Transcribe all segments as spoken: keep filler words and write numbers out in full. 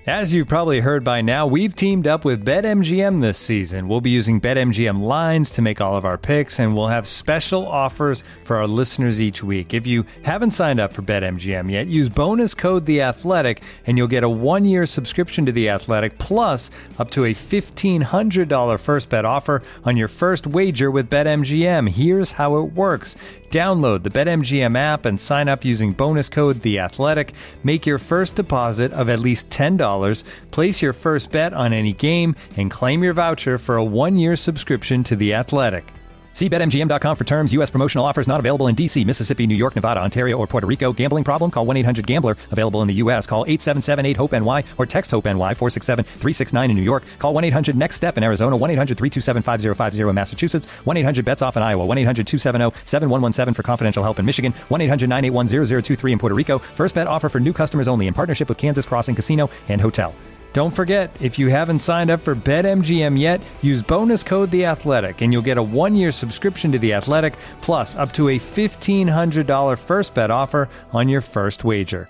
As you've probably heard by now, we've teamed up with BetMGM this season. We'll be using BetMGM lines to make all of our picks, and we'll have special offers for our listeners each week. If you haven't signed up for BetMGM yet, use bonus code The Athletic, and you'll get a one-year subscription to The Athletic, plus up to a fifteen hundred dollars first bet offer on your first wager with BetMGM. Here's how it works. Download the BetMGM app and sign up using bonus code The Athletic. Make your first deposit of at least ten dollars. Place your first bet on any game and claim your voucher for a one-year subscription to The Athletic. See Bet M G M dot com for terms. U S promotional offers not available in D C, Mississippi, New York, Nevada, Ontario, or Puerto Rico. Gambling problem? Call one eight hundred gambler. Available in the U S. Call eight seven seven eight hope N Y or text HOPE-NY four six seven three six nine in New York. Call one eight hundred next step in Arizona. one eight hundred three two seven five zero five zero in Massachusetts. one eight hundred bets off in Iowa. one eight hundred two seven zero seven one one seven for confidential help in Michigan. one eight hundred nine eight one zero zero two three in Puerto Rico. First bet offer for new customers only in partnership with Kansas Crossing Casino and Hotel. Don't forget, if you haven't signed up for BetMGM yet, use bonus code The Athletic, and you'll get a one-year subscription to The Athletic, plus up to a fifteen hundred dollars first bet offer on your first wager.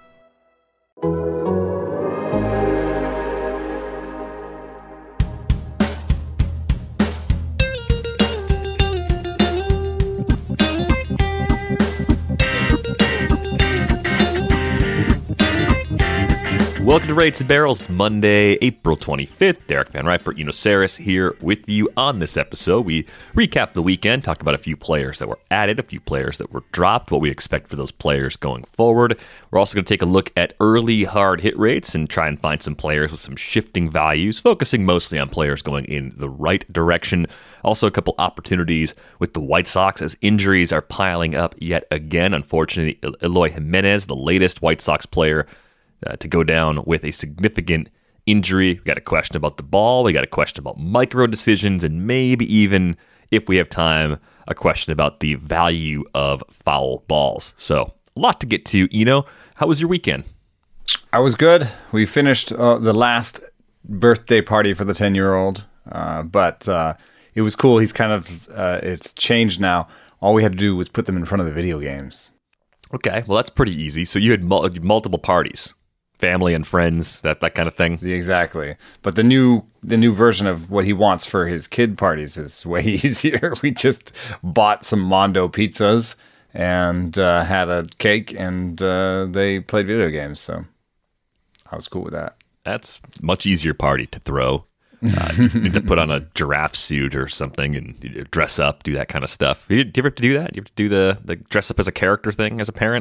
Welcome to Rates and Barrels. It's Monday, April twenty-fifth. Derek Van Riper, Eno Saris here with you on this episode. We recap the weekend, talk about a few players that were added, a few players that were dropped, what we expect for those players going forward. We're also going to take a look at early hard hit rates and try and find some players with some shifting values, focusing mostly on players going in the right direction. Also, a couple opportunities with the White Sox as injuries are piling up yet again. Unfortunately, Eloy Jimenez, the latest White Sox player, Uh, to go down with a significant injury. We got a question about the ball. We got a question about micro decisions, and maybe even, if we have time, a question about the value of foul balls. So, a lot to get to. Eno, how was your weekend? I was good. We finished uh, the last birthday party for the ten-year-old, uh, but uh, it was cool. He's kind of, uh, it's changed now. All we had to do was put them in front of the video games. Okay, well, that's pretty easy. So you had mul- multiple parties. Family and friends, that, that kind of thing. Exactly. But the new the new version of what he wants for his kid parties is way easier. We just bought some Mondo pizzas and uh, had a cake, and uh, they played video games. So I was cool with that. That's a much easier party to throw. Uh, you need to put on a giraffe suit or something and dress up, do that kind of stuff. Do you, do you ever have to do that? Do you have to do the, the dress up as a character thing as a parent?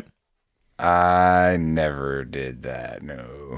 I never did that, no.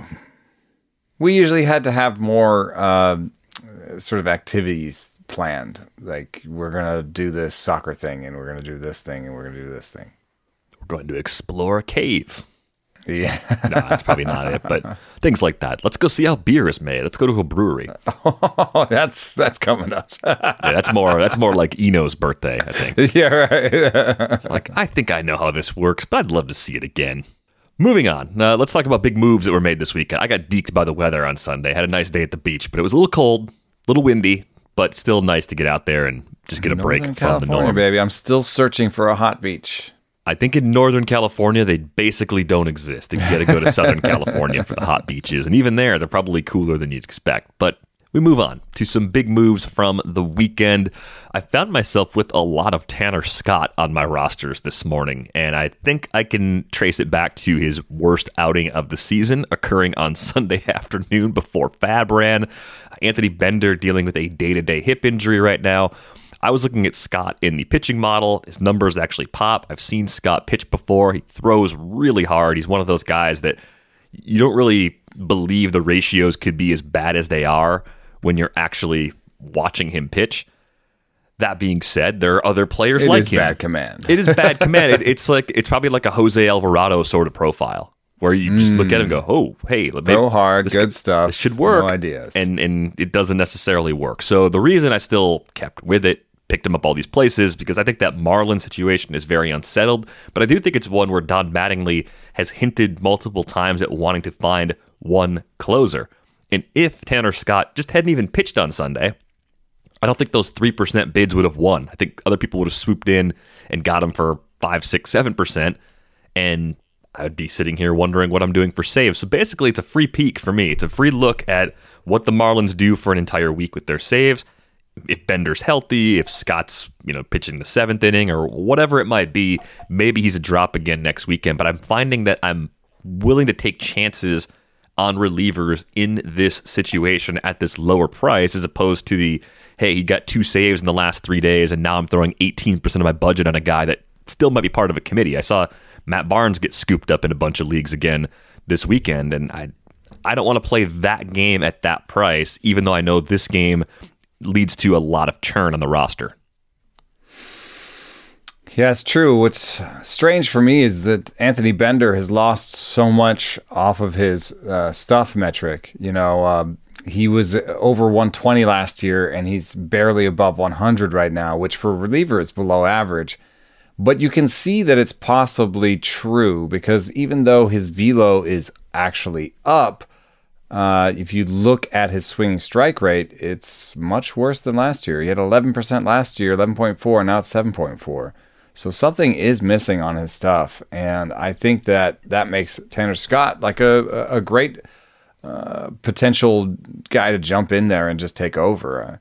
We usually had to have more uh, sort of activities planned. Like, we're going to do this soccer thing, and we're going to do this thing, and we're going to do this thing. We're going to explore a cave. Yeah. Nah, that's probably not it, but things like that. Let's go see how beer is made. Let's go to a brewery. Oh, that's that's coming up. Yeah, that's more that's more like Eno's birthday, I think. Yeah, right. Like, I think I know how this works, but I'd love to see it again. Moving on, uh, let's talk about big moves that were made this weekend. I got deked by the weather on Sunday. Had a nice day at the beach, but it was a little cold, a little windy, but still nice to get out there and just get a break Northern from California, the norm. baby. I'm still searching for a hot beach. I think in Northern California, they basically don't exist. You got to go to Southern California for the hot beaches. And even there, they're probably cooler than you'd expect. But we move on to some big moves from the weekend. I found myself with a lot of Tanner Scott on my rosters this morning. And I think I can trace it back to his worst outing of the season, occurring on Sunday afternoon before Fab ran. Anthony Bender dealing with a day-to-day hip injury right now. I was looking at Scott in the pitching model. His numbers actually pop. I've seen Scott pitch before. He throws really hard. He's one of those guys that you don't really believe the ratios could be as bad as they are when you're actually watching him pitch. That being said, there are other players it like is him. Bad command. It is bad command. It, it's like it's probably like a Jose Alvarado sort of profile, where you just mm. look at him and go, "Oh, hey, throw hard, good could, stuff. This should work." No ideas, and and it doesn't necessarily work. So the reason I still kept with it, picked him up all these places, because I think that Marlin situation is very unsettled. But I do think it's one where Don Mattingly has hinted multiple times at wanting to find one closer. And if Tanner Scott just hadn't even pitched on Sunday, I don't think those three percent bids would have won. I think other people would have swooped in and got him for five, six, seven percent. And I would be sitting here wondering what I'm doing for saves. So basically, it's a free peek for me. It's a free look at what the Marlins do for an entire week with their saves. If Bender's healthy, if Scott's, you know, pitching the seventh inning or whatever it might be, maybe he's a drop again next weekend. But I'm finding that I'm willing to take chances on relievers in this situation at this lower price, as opposed to the, hey, he got two saves in the last three days and now I'm throwing eighteen percent of my budget on a guy that still might be part of a committee. I saw Matt Barnes get scooped up in a bunch of leagues again this weekend, and I I don't want to play that game at that price, even though I know this game leads to a lot of churn on the roster. Yeah, it's true. What's strange for me is that Anthony Bender has lost so much off of his uh, stuff metric. You know, um, he was over one twenty last year, and he's barely above one hundred right now, which for a reliever is below average. But you can see that it's possibly true, because even though his velo is actually up, Uh, if you look at his swinging strike rate, it's much worse than last year. He had eleven percent last year, eleven point four, and now it's seven point four. So something is missing on his stuff, and I think that that makes Tanner Scott like a a great uh, potential guy to jump in there and just take over. Uh,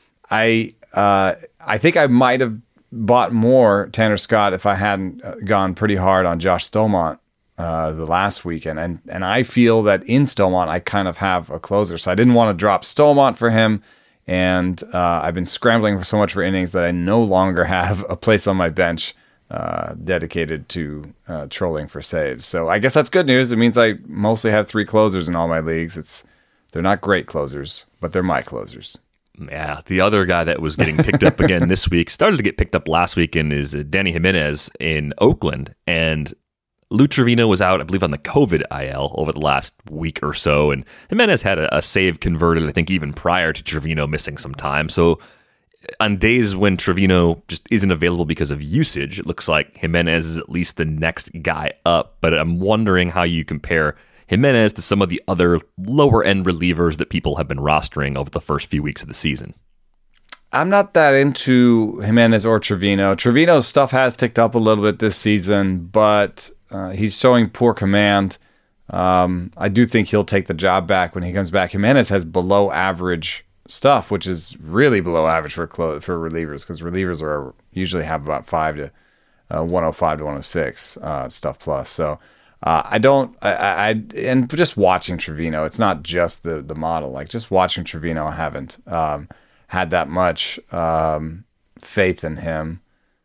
I uh, I think I might have bought more Tanner Scott if I hadn't gone pretty hard on Josh Stolmont Uh, the last weekend, and and I feel that in Stolmont I kind of have a closer, so I didn't want to drop Stolmont for him, and uh, I've been scrambling for so much for innings that I no longer have a place on my bench uh, dedicated to uh, trolling for saves. So I guess that's good news. It means I mostly have three closers in all my leagues. It's they're not great closers, but they're my closers. Yeah, the other guy that was getting picked up again this week, started to get picked up last weekend, is Danny Jimenez in Oakland, and Lou Trevino was out, I believe, on the COVID I L over the last week or so, and Jimenez had a, a save converted, I think, even prior to Trevino missing some time. So on days when Trevino just isn't available because of usage, it looks like Jimenez is at least the next guy up. But I'm wondering how you compare Jimenez to some of the other lower-end relievers that people have been rostering over the first few weeks of the season. I'm not that into Jimenez or Trevino. Trevino's stuff has ticked up a little bit this season, but uh, he's showing poor command. Um, I do think he'll take the job back when he comes back. Jimenez has below average stuff, which is really below average for clo- for relievers, because relievers are usually have about five to uh, one oh five to one oh six uh, stuff plus. So uh, I don't. I, I and just watching Trevino, it's not just the the model. Like just watching Trevino, I haven't um, had that much um, faith in him.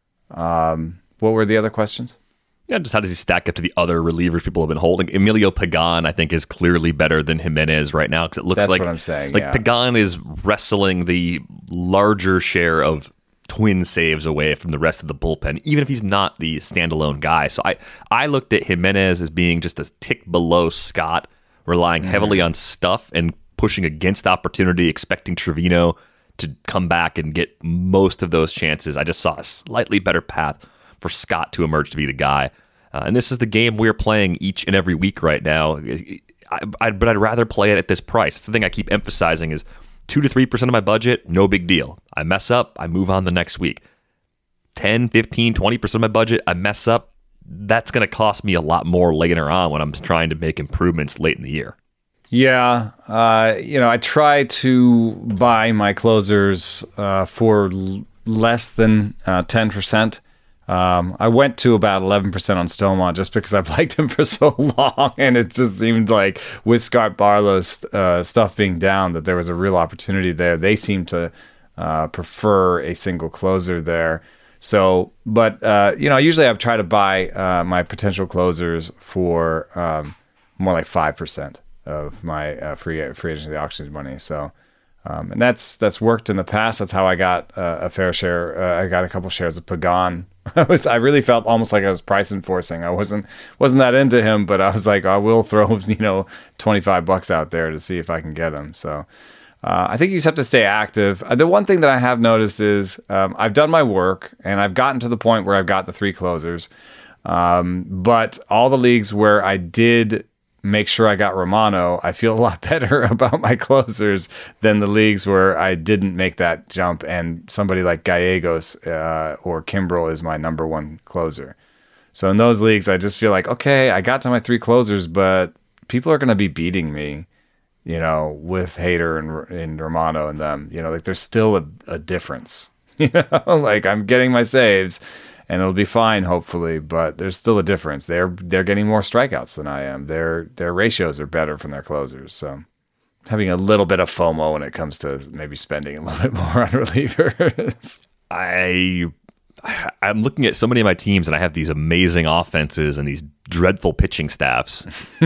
Um, what were the other questions? Yeah, just how does he stack up to the other relievers people have been holding? Emilio Pagan, I think, is clearly better than Jimenez right now, because it looks That's like what I'm saying, like yeah. Pagan is wrestling the larger share of twin saves away from the rest of the bullpen, even if he's not the standalone guy. So I, I looked at Jimenez as being just a tick below Scott, relying mm-hmm. heavily on stuff and pushing against opportunity, expecting Trevino to come back and get most of those chances. I just saw a slightly better path for Scott to emerge to be the guy. Uh, and this is the game we're playing each and every week right now. I, I, but I'd rather play it at this price. It's the thing I keep emphasizing is two to three percent of my budget, no big deal. I mess up, I move on the next week. ten, fifteen, twenty percent of my budget, I mess up. That's going to cost me a lot more later on when I'm trying to make improvements late in the year. Yeah, uh, you know, I try to buy my closers uh, for l- less than uh, ten percent. Um, I went to about eleven percent on Stolmont just because I've liked him for so long, and it just seemed like with Scott Barlow's uh, stuff being down that there was a real opportunity there. They seem to uh, prefer a single closer there. So, but, uh, you know, usually I try to buy uh, my potential closers for um, more like five percent of my uh, free free agency auction money. So, um, and that's that's worked in the past. That's how I got uh, a fair share. Uh, I got a couple shares of Pagan. I was I really felt almost like I was price enforcing. I wasn't wasn't that into him, but I was like, I will throw you know twenty-five bucks out there to see if I can get him. So uh, I think you just have to stay active. Uh, the one thing that I have noticed is um, I've done my work and I've gotten to the point where I've got the three closers. Um, but all the leagues where I did make sure I got Romano, I feel a lot better about my closers than the leagues where I didn't make that jump and somebody like Gallegos uh, or Kimbrel is my number one closer. So in those leagues, I just feel like, okay, I got to my three closers, but people are going to be beating me, you know, with Hader and, and Romano and them. You know, like there's still a, a difference. You know, like I'm getting my saves, and it'll be fine, hopefully, but there's still a difference. They're they're getting more strikeouts than I am. Their their ratios are better from their closers, so having a little bit of FOMO when it comes to maybe spending a little bit more on relievers. I I'm looking at so many of my teams, and I have these amazing offenses and these dreadful pitching staffs,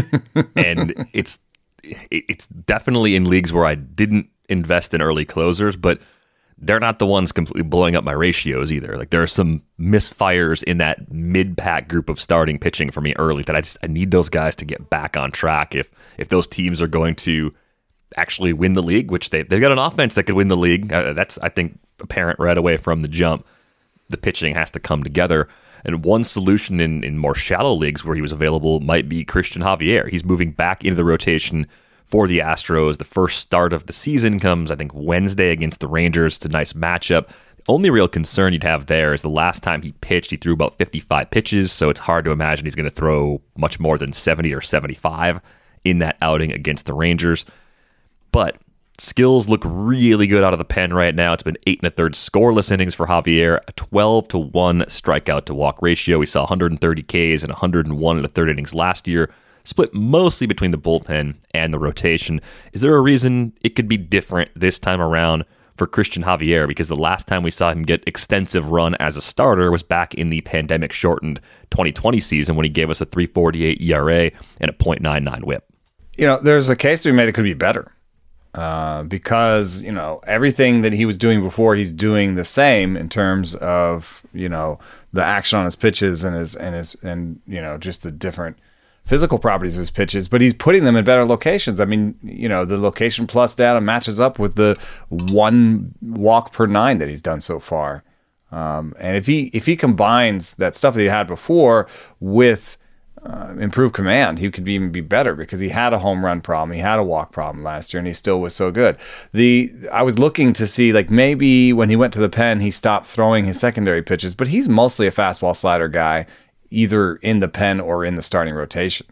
and it's it's definitely in leagues where I didn't invest in early closers, but they're not the ones completely blowing up my ratios either. Like there are some misfires in that mid-pack group of starting pitching for me early that I just I need those guys to get back on track if if those teams are going to actually win the league, which they they've got an offense that could win the league. Uh, that's I think apparent right away from the jump. The pitching has to come together. And one solution in, in more shallow leagues where he was available might be Christian Javier. He's moving back into the rotation for the Astros. The first start of the season comes, I think, Wednesday against the Rangers. It's a nice matchup. The only real concern you'd have there is the last time he pitched, he threw about fifty-five pitches, so it's hard to imagine he's going to throw much more than seventy or seventy-five in that outing against the Rangers. But skills look really good out of the pen right now. It's been eight and a third scoreless innings for Javier, a twelve to one strikeout to walk ratio. We saw one hundred thirty Ks and one hundred one and a third innings last year, split mostly between the bullpen and the rotation. Is there a reason it could be different this time around for Christian Javier? Because the last time we saw him get extensive run as a starter was back in the pandemic-shortened twenty twenty season when he gave us a three forty-eight E R A and a point nine nine whip. You know, there's a case to be made it could be better. Uh, because, you know, everything that he was doing before, he's doing the same in terms of, you know, the action on his pitches and his, and his, and, you know, just the different physical properties of his pitches, but he's putting them in better locations. I mean, you know, the location plus data matches up with the one walk per nine that he's done so far. Um, and if he, if he combines that stuff that he had before with Uh, improved command, he could even be better because he had a home run problem, he had a walk problem last year, and he still was so good. The I was looking to see like maybe when he went to the pen, he stopped throwing his secondary pitches, but he's mostly a fastball slider guy, either in the pen or in the starting rotation.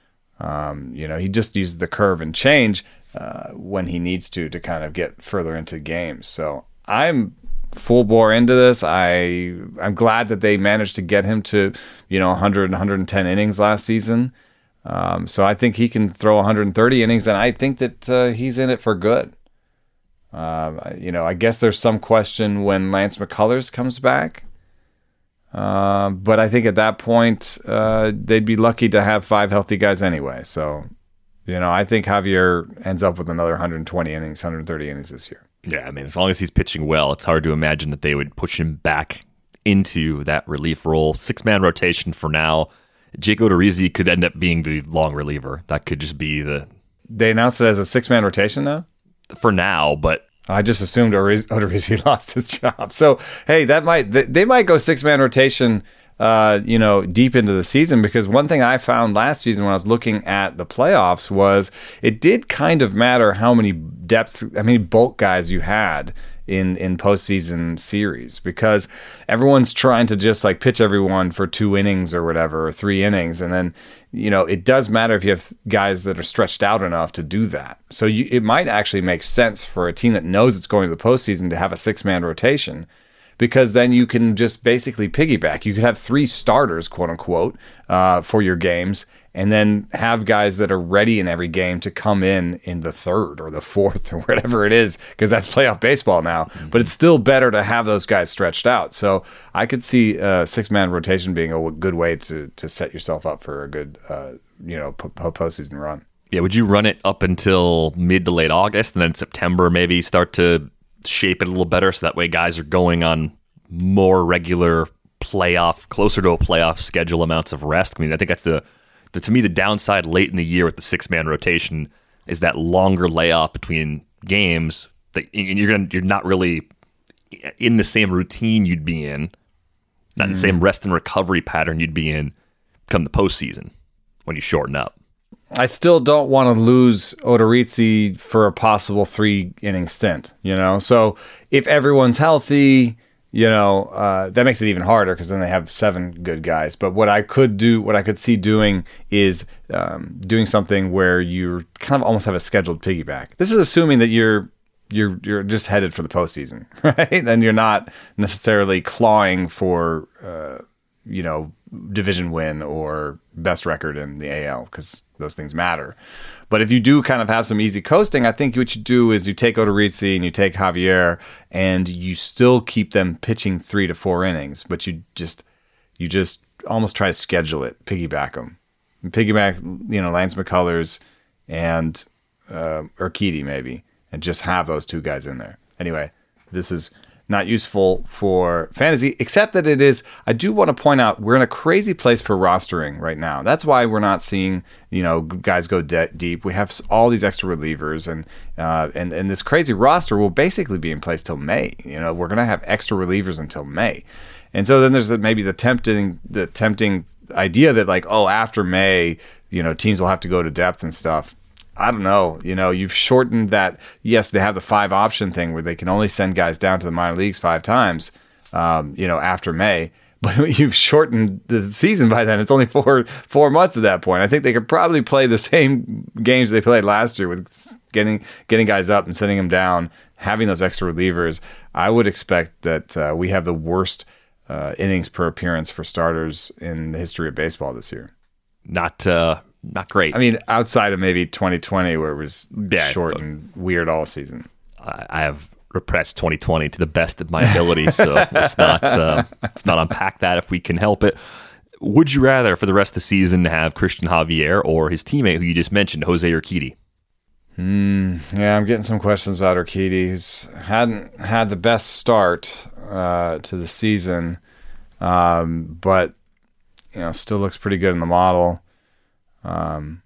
Um, you know, he just uses the curve and change uh, when he needs to to kind of get further into games. So I'm full bore into this. I I'm glad that they managed to get him to, you know, one hundred, one hundred ten innings last season. Um, so I think he can throw one hundred thirty innings, and I think that uh, he's in it for good. Um, you know, I guess there's some question when Lance McCullers comes back. Uh, but I think at that point, uh, they'd be lucky to have five healthy guys anyway. So, you know, I think Javier ends up with another one hundred twenty innings, one hundred thirty innings this year. Yeah, I mean, as long as he's pitching well, it's hard to imagine that they would push him back into that relief role. Six-man rotation for now. Jake Odorizzi could end up being the long reliever. That could just be the... They announced it as a six-man rotation now? For now, but... I just assumed Odorizzi lost his job. So, hey, that might they might go six-man rotation uh, you know, deep into the season, because one thing I found last season when I was looking at the playoffs was it did kind of matter how many depth, how many bulk guys you had in, in postseason series, because everyone's trying to just like pitch everyone for two innings or whatever, or three innings. And then, you know, it does matter if you have guys that are stretched out enough to do that. So you, it might actually make sense for a team that knows it's going to the postseason to have a six-man rotation, because then you can just basically piggyback. You could have three starters, quote unquote, uh, for your games, and then have guys that are ready in every game to come in in the third or the fourth or whatever it is, because that's playoff baseball now. Mm-hmm. But it's still better to have those guys stretched out. So I could see a six-man rotation being a good way to to set yourself up for a good, uh, you know, p- postseason run. Yeah, would you run it up until mid to late August, and then September maybe start to shape it a little better, so that way guys are going on more regular playoff, closer to a playoff schedule amounts of rest? I mean, I think that's the, the to me, the downside late in the year with the six-man rotation is that longer layoff between games, that and you're gonna you're not really in the same routine you'd be in, not in the same rest and recovery pattern you'd be in come the postseason when you shorten up. I still don't want to lose Odorizzi for a possible three-inning stint, you know? So if everyone's healthy, you know, uh, that makes it even harder because then they have seven good guys. But what I could do, what I could see doing is um, doing something where you kind of almost have a scheduled piggyback. This is assuming that you're you're you're just headed for the postseason, right? And you're not necessarily clawing for uh, you know, division win or best record in the A L, because those things matter. But if you do kind of have some easy coasting, I think what you do is you take Odorizzi and you take Javier, and you still keep them pitching three to four innings, but you just you just almost try to schedule it, piggyback them, piggyback, you know, Lance McCullers and uh, Urquidy maybe, and just have those two guys in there. Anyway, this is not useful for fantasy, except that it is. I do want to point out we're in a crazy place for rostering right now. That's why we're not seeing, you know, guys go de- deep. We have all these extra relievers, and uh, and and this crazy roster will basically be in place till May. You know, we're gonna have extra relievers until May, and so then there's maybe the tempting the tempting idea that like, oh, after May, you know, teams will have to go to depth and stuff. I don't know. You know, you've shortened that. Yes, they have the five option thing where they can only send guys down to the minor leagues five times, um, you know, after May. But you've shortened the season by then. It's only four four months at that point. I think they could probably play the same games they played last year with getting getting guys up and sending them down, having those extra relievers. I would expect that uh, we have the worst uh, innings per appearance for starters in the history of baseball this year. Not uh, not great. I mean, outside of maybe twenty twenty where it was yeah, short and weird all season. I have repressed twenty twenty to the best of my ability, so let's not uh, let's not unpack that if we can help it. Would you rather, for the rest of the season, have Christian Javier or his teammate who you just mentioned, Jose Urquidy? Mm, yeah, I'm getting some questions about Urquidy, who's hadn't had the best start uh, to the season, um, but you know, still looks pretty good in the model. Um,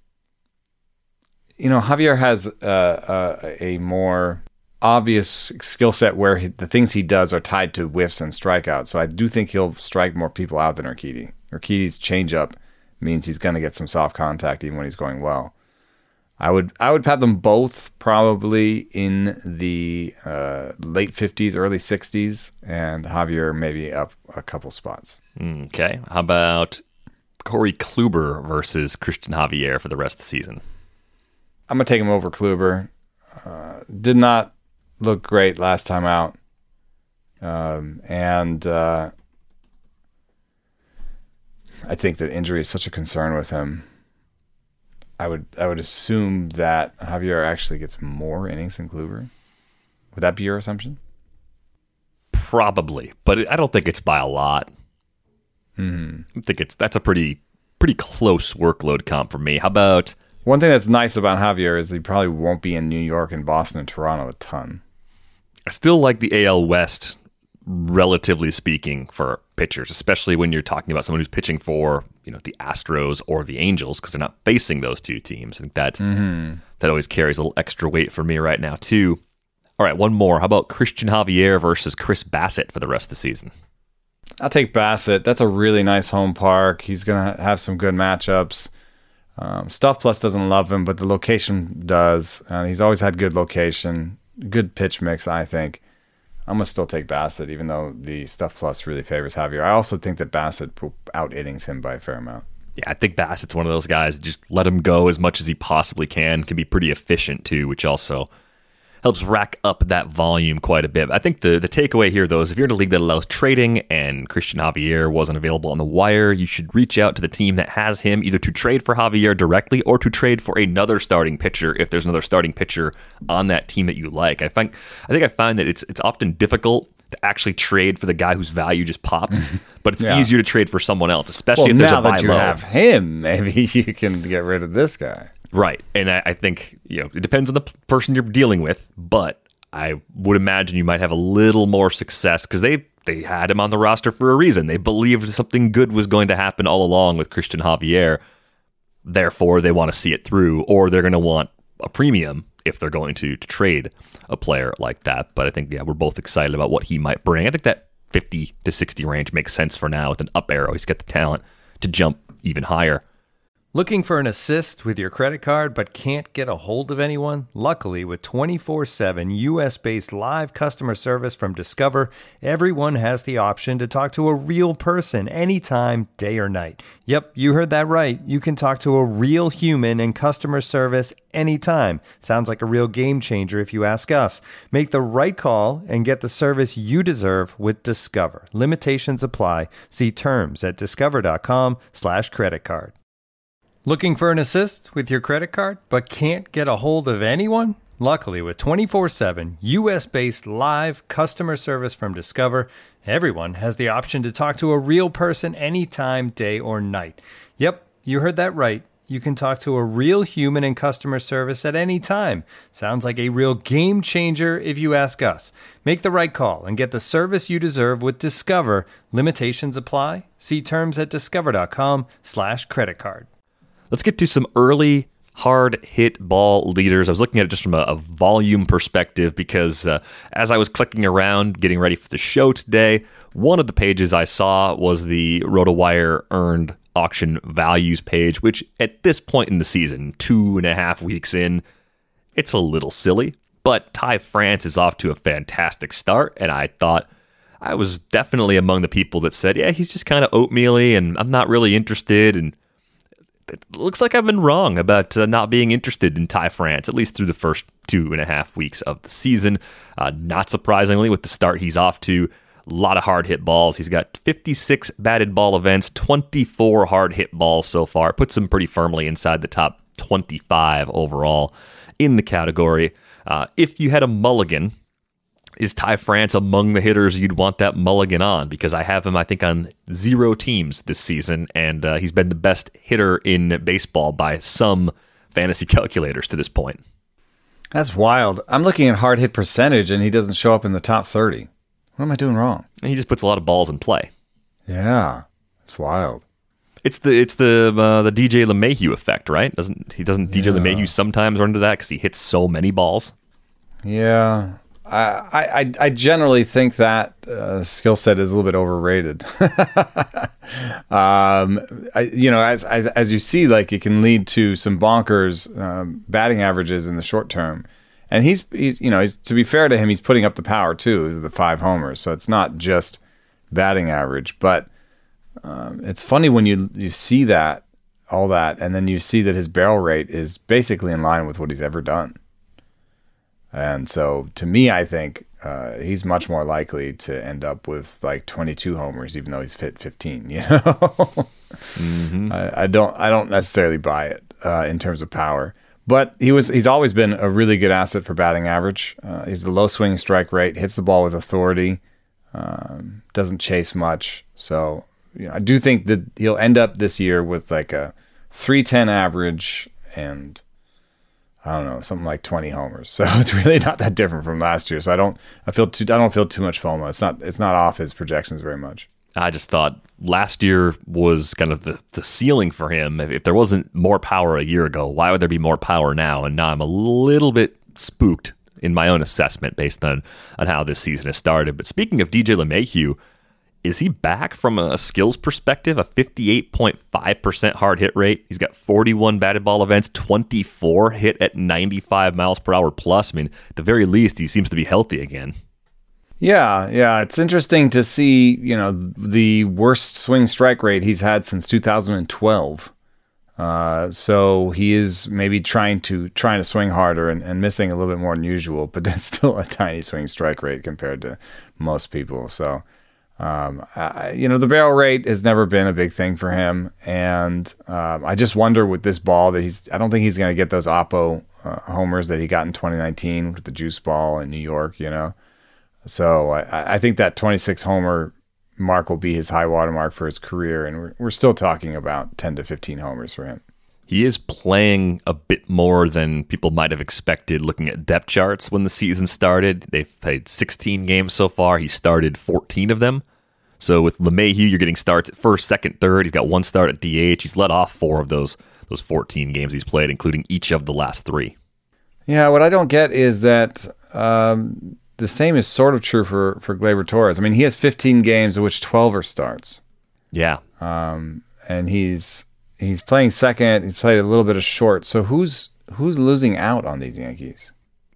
you know, Javier has uh, a, a more obvious skill set where he, the things he does are tied to whiffs and strikeouts. So I do think he'll strike more people out than Urquidy. Urquidy's changeup means he's going to get some soft contact even when he's going well. I would I would pat them both probably in the uh, late fifties, early sixties, and Javier maybe up a couple spots. Okay. How about Corey Kluber versus Christian Javier for the rest of the season? I'm going to take him over Kluber. Uh, did not look great last time out. Um, and uh, I think that injury is such a concern with him. I would I would assume that Javier actually gets more innings than Kluber. Would that be your assumption? Probably, but I don't think it's by a lot. Mm-hmm. I think it's that's a pretty pretty close workload comp for me. How about one thing that's nice about Javier is he probably won't be in New York and Boston and Toronto a ton. I still like the A L West, relatively speaking, for pitchers, especially when you're talking about someone who's pitching for, you know, the Astros or the Angels, because they're not facing those two teams. I think that mm-hmm. that always carries a little extra weight for me right now too. All right, one more. How about Christian Javier versus Chris Bassitt for the rest of the season? I'll take Bassitt. That's a really nice home park. He's going to have some good matchups. Um, Stuff Plus doesn't love him, but the location does. And he's always had good location, good pitch mix, I think. I'm going to still take Bassitt, even though the Stuff Plus really favors Javier. I also think that Bassitt out-innings him by a fair amount. Yeah, I think Bassitt's one of those guys, just let him go as much as he possibly can. Can be pretty efficient, too, which also helps rack up that volume quite a bit. I think the, the takeaway here, though, is if you're in a league that allows trading and Christian Javier wasn't available on the wire, you should reach out to the team that has him, either to trade for Javier directly or to trade for another starting pitcher if there's another starting pitcher on that team that you like. I find, I think I find that it's it's often difficult to actually trade for the guy whose value just popped, but it's yeah. easier to trade for someone else, especially well, if there's now a buy that you low. have him, maybe you can get rid of this guy. Right, and I, I think, you know, it depends on the p- person you're dealing with, but I would imagine you might have a little more success because they, they had him on the roster for a reason. They believed something good was going to happen all along with Christian Javier. Therefore, they want to see it through, or they're going to want a premium if they're going to, to trade a player like that. But I think, yeah, we're both excited about what he might bring. I think that fifty to sixty range makes sense for now with an up arrow. He's got the talent to jump even higher. Looking for an assist with your credit card but can't get a hold of anyone? Luckily, with twenty-four seven U S-based live customer service from Discover, everyone has the option to talk to a real person anytime, day or night. Yep, you heard that right. You can talk to a real human in customer service anytime. Sounds like a real game changer if you ask us. Make the right call and get the service you deserve with Discover. Limitations apply. See terms at discover.com slash credit card. Looking for an assist with your credit card but can't get a hold of anyone? Luckily, with twenty-four seven U S-based live customer service from Discover, everyone has the option to talk to a real person anytime, day or night. Yep, you heard that right. You can talk to a real human in customer service at any time. Sounds like a real game changer if you ask us. Make the right call and get the service you deserve with Discover. Limitations apply. See terms at discover.com slash credit card. Let's get to some early hard hit ball leaders. I was looking at it just from a, a volume perspective because uh, as I was clicking around getting ready for the show today, one of the pages I saw was the RotoWire earned auction values page, which at this point in the season, two and a half weeks in, it's a little silly. But Ty France is off to a fantastic start, and I thought I was definitely among the people that said, yeah, he's just kind of oatmeal-y, and I'm not really interested, and it looks like I've been wrong about uh, not being interested in Ty France, at least through the first two and a half weeks of the season. Uh, not surprisingly, with the start he's off to, a lot of hard hit balls. He's got fifty-six batted ball events, twenty-four hard hit balls so far. It puts him pretty firmly inside the top twenty-five overall in the category. Uh, if you had a mulligan, is Ty France among the hitters you'd want that mulligan on? Because I have him, I think, on zero teams this season, and uh, he's been the best hitter in baseball by some fantasy calculators to this point. That's wild. I'm looking at hard hit percentage, and he doesn't show up in the top thirty. What am I doing wrong? And he just puts a lot of balls in play. Yeah, it's wild. It's the it's the uh, the D J LeMahieu effect, right? Doesn't he? Doesn't yeah. D J LeMahieu sometimes run into that because he hits so many balls? Yeah. I, I I generally think that uh, skill set is a little bit overrated. um, I, you know, as, as as you see, like it can lead to some bonkers um, batting averages in the short term. And he's he's you know, he's, to be fair to him, he's putting up the power too, the five homers. So it's not just batting average, but um, it's funny when you you see that all that, and then you see that his barrel rate is basically in line with what he's ever done. And so, to me, I think uh, he's much more likely to end up with like twenty-two homers, even though he's hit fifteen. You know, mm-hmm. I, I don't, I don't necessarily buy it uh, in terms of power. But he was, he's always been a really good asset for batting average. Uh, he's a low swing strike rate, hits the ball with authority, um, doesn't chase much. So, you know, I do think that he'll end up this year with like a three ten average and, I don't know, something like twenty homers. So it's really not that different from last year. So I don't, I feel too, I don't feel too much FOMO. It's not, it's not off his projections very much. I just thought last year was kind of the, the ceiling for him. If, if there wasn't more power a year ago, why would there be more power now? And now I'm a little bit spooked in my own assessment based on, on how this season has started. But speaking of D J LeMahieu, is he back from a skills perspective? A fifty-eight point five percent hard hit rate. He's got forty-one batted ball events, twenty-four hit at ninety-five miles per hour plus. I mean, at the very least, he seems to be healthy again. Yeah, yeah. It's interesting to see, you know, the worst swing strike rate he's had since two thousand twelve. Uh, so he is maybe trying to trying to swing harder and, and missing a little bit more than usual, but that's still a tiny swing strike rate compared to most people. So. Um, I, you know, the barrel rate has never been a big thing for him. And um, I just wonder with this ball that he's, I don't think he's going to get those Oppo uh, homers that he got in twenty nineteen with the juice ball in New York, you know. So I, I think that twenty-six homer mark will be his high water mark for his career. And we're, we're still talking about ten to fifteen homers for him. He is playing a bit more than people might have expected looking at depth charts when the season started. They've played sixteen games so far. He started fourteen of them. So with LeMahieu, you're getting starts at first, second, third. He's got one start at D H. He's led off four of those those fourteen games he's played, including each of the last three. Yeah, what I don't get is that um, the same is sort of true for, for Gleyber Torres. I mean, he has fifteen games, of which twelve are starts. Yeah. Um, and he's he's playing second. He's played a little bit of short. So who's who's losing out on these Yankees?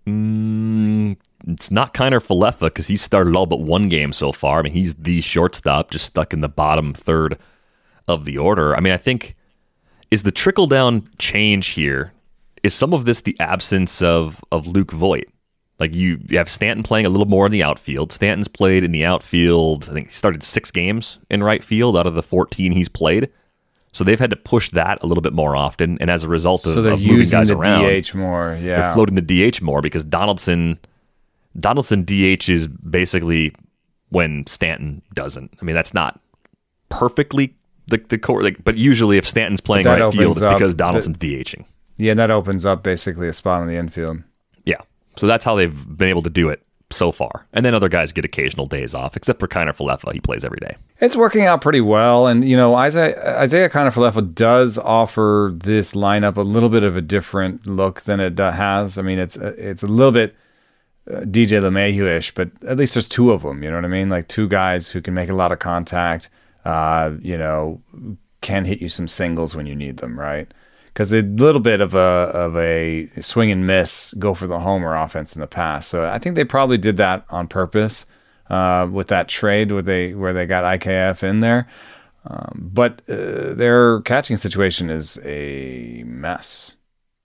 Mm, it's not Kiner Falefa because he's started all but one game so far. I mean, he's the shortstop, just stuck in the bottom third of the order. I mean, I think is the trickle down change here. Is some of this the absence of of Luke Voit? Like you, you have Stanton playing a little more in the outfield. Stanton's played in the outfield. I think he started six games in right field out of the fourteen he's played. So they've had to push that a little bit more often, and as a result of, so they're of moving using guys the around, D H more. Yeah, they're floating the D H more because Donaldson, Donaldson D H is basically when Stanton doesn't. I mean, that's not perfectly the the core, like, but usually if Stanton's playing right field, it's because Donaldson's the, DHing. Yeah, and that opens up basically a spot on the infield. Yeah, so that's how they've been able to do it so far. And then other guys get occasional days off, except for Kiner Falefa. He plays every day. It's working out pretty well. And, you know, Isaiah, Isaiah Kiner Falefa does offer this lineup a little bit of a different look than it has. I mean, it's it's a little bit uh, D J LeMahieu-ish, but at least there's two of them, you know what I mean? Like two guys who can make a lot of contact, uh, you know, can hit you some singles when you need them, right? Because a little bit of a of a swing and miss, go for the homer offense in the past. So I think they probably did that on purpose uh, with that trade where they where they got I K F in there. Um, but uh, their catching situation is a mess.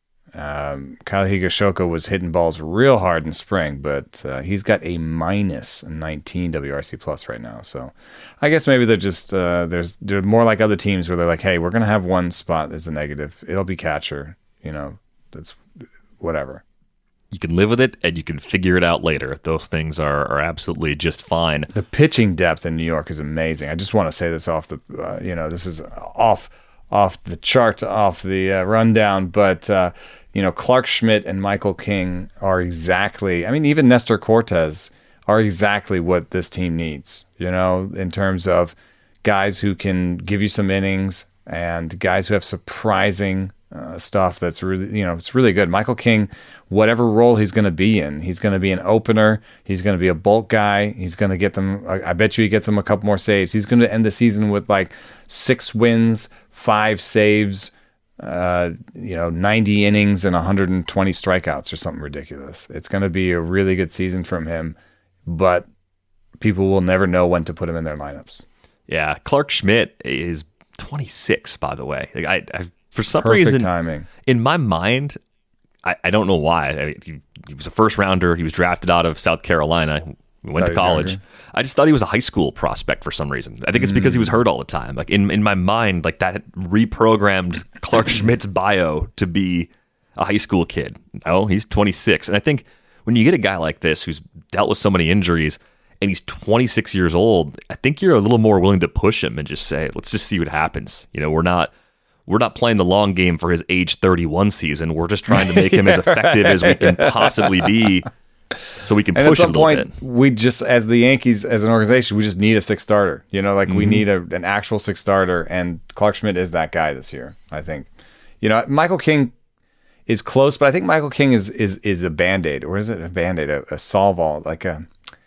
Um, Kyle Higashioka was hitting balls real hard in spring, but uh, he's got a minus nineteen W R C plus right now. So I guess maybe they're just uh, there's they're more like other teams where they're like, hey, we're gonna have one spot as a negative. It'll be catcher. You know, that's whatever. You can live with it and you can figure it out later. Those things are, are absolutely just fine. The pitching depth in New York is amazing. I just want to say this off the uh, you know this is off off the chart, off the uh, rundown, but. Uh, You know, Clark Schmidt and Michael King are exactly, I mean, even Nestor Cortez are exactly what this team needs, you know, in terms of guys who can give you some innings and guys who have surprising uh, stuff that's really, you know, it's really good. Michael King, whatever role he's going to be in, he's going to be an opener. He's going to be a bulk guy. He's going to get them, I bet you he gets them a couple more saves. He's going to end the season with like six wins, five saves, Uh, you know, ninety innings and one hundred twenty strikeouts or something ridiculous. It's going to be a really good season from him, but people will never know when to put him in their lineups. Yeah, Clark Schmidt is twenty-six, by the way. Like I, I, for some Perfect reason, timing. In my mind, I, I don't know why. I mean, he, he was a first rounder. He was drafted out of South Carolina. He went to college. I just thought he was a high school prospect for some reason. I think it's because he was hurt all the time. Like in, in my mind, like that reprogrammed Clark Schmidt's bio to be a high school kid. No, he's twenty-six. And I think when you get a guy like this who's dealt with so many injuries and he's twenty-six years old, I think you're a little more willing to push him and just say, let's just see what happens. You know, we're not we're not playing the long game for his age thirty-one season. We're just trying to make him as effective as we can possibly be. So we can and push at some it a little point, bit. We just, as the Yankees, as an organization, we just need a sixth starter. You know, like mm-hmm. we need a, an actual sixth starter, and Clark Schmidt is that guy this year. I think. You know, Michael King is close, but I think Michael King is is is a Band-Aid, or is it a Band-Aid, a, a Solvol, like a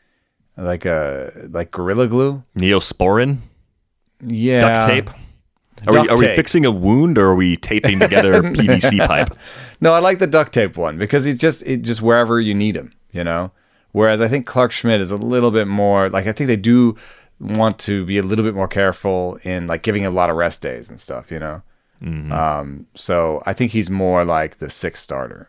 like a like Gorilla Glue, Neosporin, yeah, duct tape. Are, duct we, are tape. we fixing a wound, or are we taping together P V C pipe? No, I like the duct tape one because he's just it just wherever you need him. You know, whereas I think Clark Schmidt is a little bit more like, I think they do want to be a little bit more careful in like giving him a lot of rest days and stuff, you know? Mm-hmm. Um, so I think he's more like the sixth starter,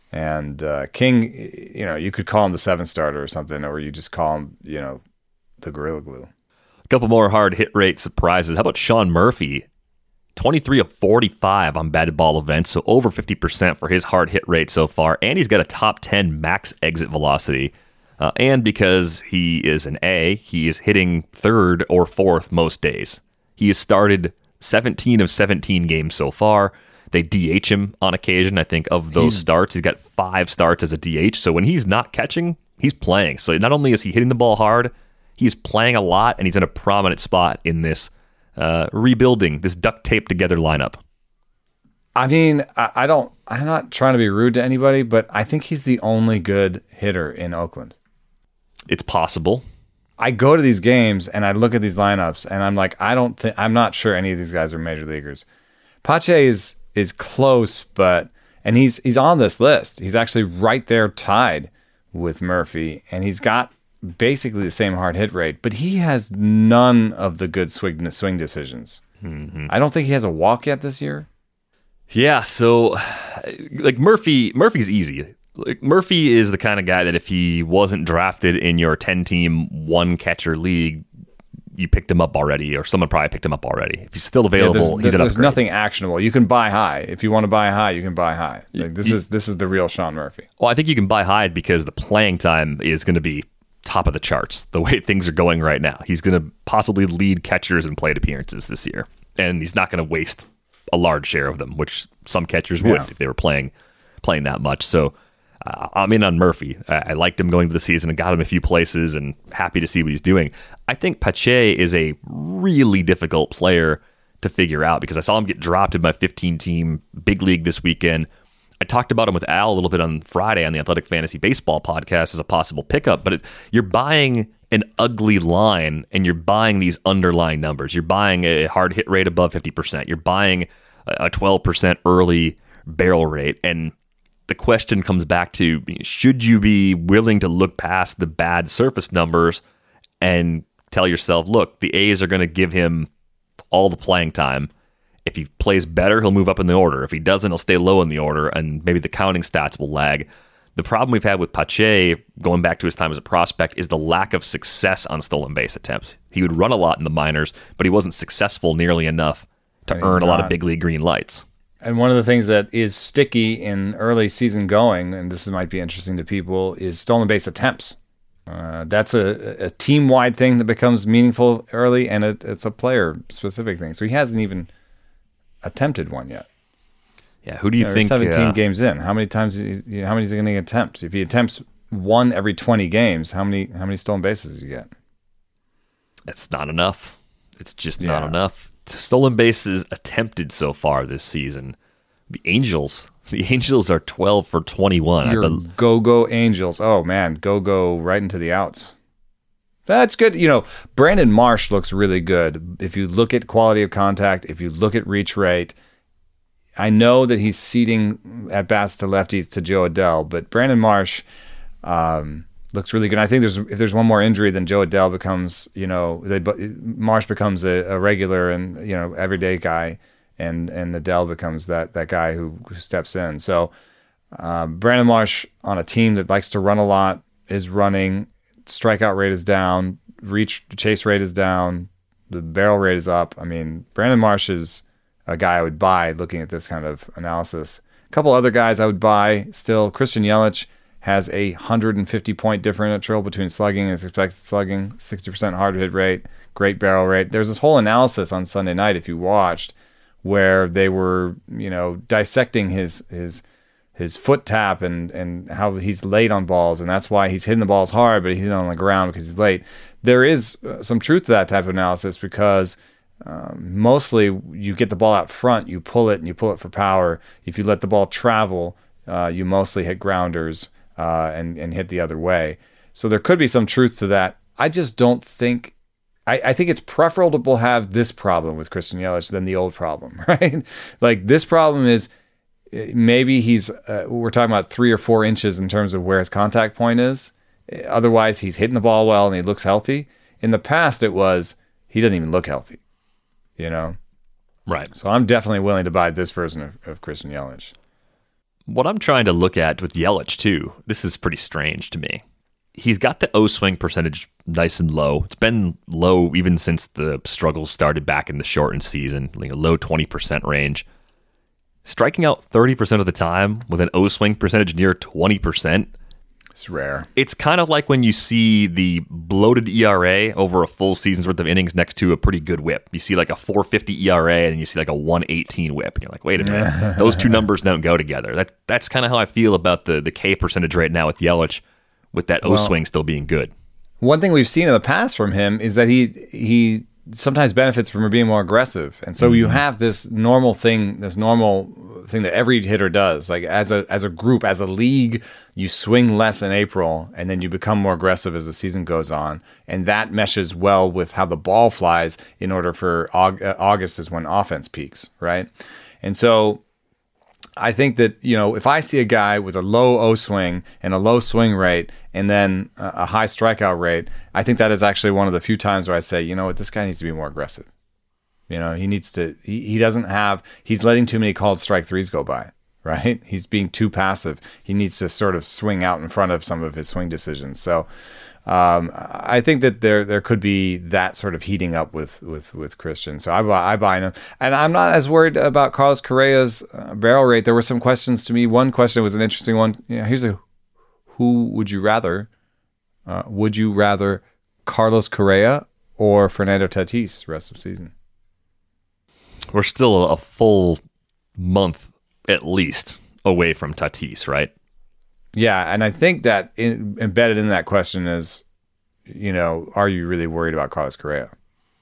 and uh, King, you know, you could call him the seventh starter or something, or you just call him, you know, the Gorilla Glue. A couple more hard hit rate surprises. How about Sean Murphy? twenty-three of forty-five on batted ball events, so over fifty percent for his hard hit rate so far. And he's got a top ten max exit velocity. Uh, and because he is an A, he is hitting third or fourth most days. He has started seventeen of seventeen games so far. They D H him on occasion. I think of those he's, starts, he's got five starts as a D H. So when he's not catching, he's playing. So not only is he hitting the ball hard, he's playing a lot, and he's in a prominent spot in this Uh, rebuilding, this duct tape together lineup. I mean, I, I don't, I'm not trying to be rude to anybody, but I think he's the only good hitter in Oakland. It's possible. I go to these games and I look at these lineups and I'm like, I don't think, I'm not sure any of these guys are major leaguers, Pache is is close, but and he's he's on this list. He's actually right there tied with Murphy, and he's got basically the same hard hit rate, but he has none of the good swing swing decisions. Mm-hmm. I don't think he has a walk yet this year. Yeah, so like Murphy, Murphy's easy. Like Murphy is the kind of guy that if he wasn't drafted in your ten-team one-catcher league, you picked him up already, or someone probably picked him up already. If he's still available, yeah, there's, he's an There's upgrade. nothing actionable. You can buy high. If you want to buy high, you can buy high. Like, this you, is this is the real Sean Murphy. Well, I think you can buy high because the playing time is going to be top of the charts, the way things are going right now. He's going to possibly lead catchers in plate appearances this year, and he's not going to waste a large share of them, which some catchers would yeah. if they were playing playing that much. So uh, I'm in on Murphy. I, I liked him going to the season and got him a few places, and happy to see what he's doing. I think Pache is a really difficult player to figure out because I saw him get dropped in my fifteen-team big league this weekend. I talked about him with Al a little bit on Friday on the Athletic Fantasy Baseball podcast as a possible pickup, but it, you're buying an ugly line and you're buying these underlying numbers. You're buying a hard hit rate above fifty percent. You're buying a twelve percent early barrel rate. And the question comes back to, should you be willing to look past the bad surface numbers and tell yourself, look, the A's are going to give him all the playing time. If he plays better, he'll move up in the order. If he doesn't, he'll stay low in the order, and maybe the counting stats will lag. The problem we've had with Pache, going back to his time as a prospect, is the lack of success on stolen base attempts. He would run a lot in the minors, but he wasn't successful nearly enough to and earn a lot of big league green lights. And one of the things that is sticky in early season going, and this might be interesting to people, is stolen base attempts. Uh, that's a, a team-wide thing that becomes meaningful early, and it, it's a player-specific thing. So he hasn't even attempted one yet. Yeah, who do you yeah, think? seventeen uh, games in. How many times? Is he, how many is he going to attempt? If he attempts one every twenty games, how many how many stolen bases does he get? It's not enough. It's just Yeah. not enough. Stolen bases attempted so far this season. The Angels, the Angels are twelve for twenty-one. Your I be- go-go Angels. Oh man, go-go right into the outs. That's good. You know, Brandon Marsh looks really good. If you look at quality of contact, if you look at reach rate, I know that he's ceding at bats to lefties to Joe Adell, but Brandon Marsh um, looks really good. I think there's if there's one more injury, then Joe Adell becomes, you know, they, Marsh becomes a, a regular and, you know, everyday guy, and and Adell becomes that that guy who, who steps in. So uh, Brandon Marsh on a team that likes to run a lot is running. Strikeout rate is down, reach chase rate is down, the barrel rate is up. I mean, Brandon Marsh is a guy I would buy looking at this kind of analysis. A couple other guys I would buy still. Christian Yelich has a one hundred fifty point differential between slugging and his expected slugging, sixty percent hard hit rate, great barrel rate. There's this whole analysis on Sunday night, if you watched, where they were, you know, dissecting his his his foot tap and, and how he's late on balls, and that's why he's hitting the balls hard, but he's hitting on the ground because he's late. There is some truth to that type of analysis because um, mostly you get the ball out front, you pull it, and you pull it for power. If you let the ball travel, uh, you mostly hit grounders uh, and, and hit the other way. So there could be some truth to that. I just don't think... I, I think it's preferable to have this problem with Christian Yelich than the old problem, right? Like, this problem is... Maybe he's, uh, we're talking about three or four inches in terms of where his contact point is. Otherwise, he's hitting the ball well and he looks healthy. In the past, it was, he doesn't even look healthy, you know? Right. So I'm definitely willing to buy this version of, of Christian Yelich. What I'm trying to look at with Yelich, too, this is pretty strange to me. He's got the O-swing percentage nice and low. It's been low even since the struggles started back in the shortened season, like a low twenty percent range. Striking out thirty percent of the time with an O-swing percentage near twenty percent. It's rare. It's kind of like when you see the bloated E R A over a full season's worth of innings next to a pretty good whip. You see like a four fifty E R A and you see like a one eighteen whip. And you're like, wait a minute, those two numbers don't go together. That That's kind of how I feel about the, the K percentage right now with Yelich, with that O-swing well, still being good. One thing we've seen in the past from him is that he he sometimes benefits from being more aggressive. And so mm-hmm. you have this normal thing, this normal thing that every hitter does. Like as a as a group, as a league, you swing less in April and then you become more aggressive as the season goes on. And that meshes well with how the ball flies in order for August is when offense peaks, right? And so I think that, you know, if I see a guy with a low O swing and a low swing rate and then a high strikeout rate, I think that is actually one of the few times where I say, you know what, this guy needs to be more aggressive. You know, he needs to, he, he doesn't have, he's letting too many called strike threes go by, right? He's being too passive. He needs to sort of swing out in front of some of his swing decisions. So um, I think that there there could be that sort of heating up with with, with Christian. So I buy, I buy him. And I'm not as worried about Carlos Correa's uh, barrel rate. There were some questions to me. One question was an interesting one. You know, here's a, who would you rather? Uh, would you rather Carlos Correa or Fernando Tatis rest of the season? We're still a full month at least away from Tatis, right? Yeah, and I think that in, embedded in that question is, you know, are you really worried about Carlos Correa?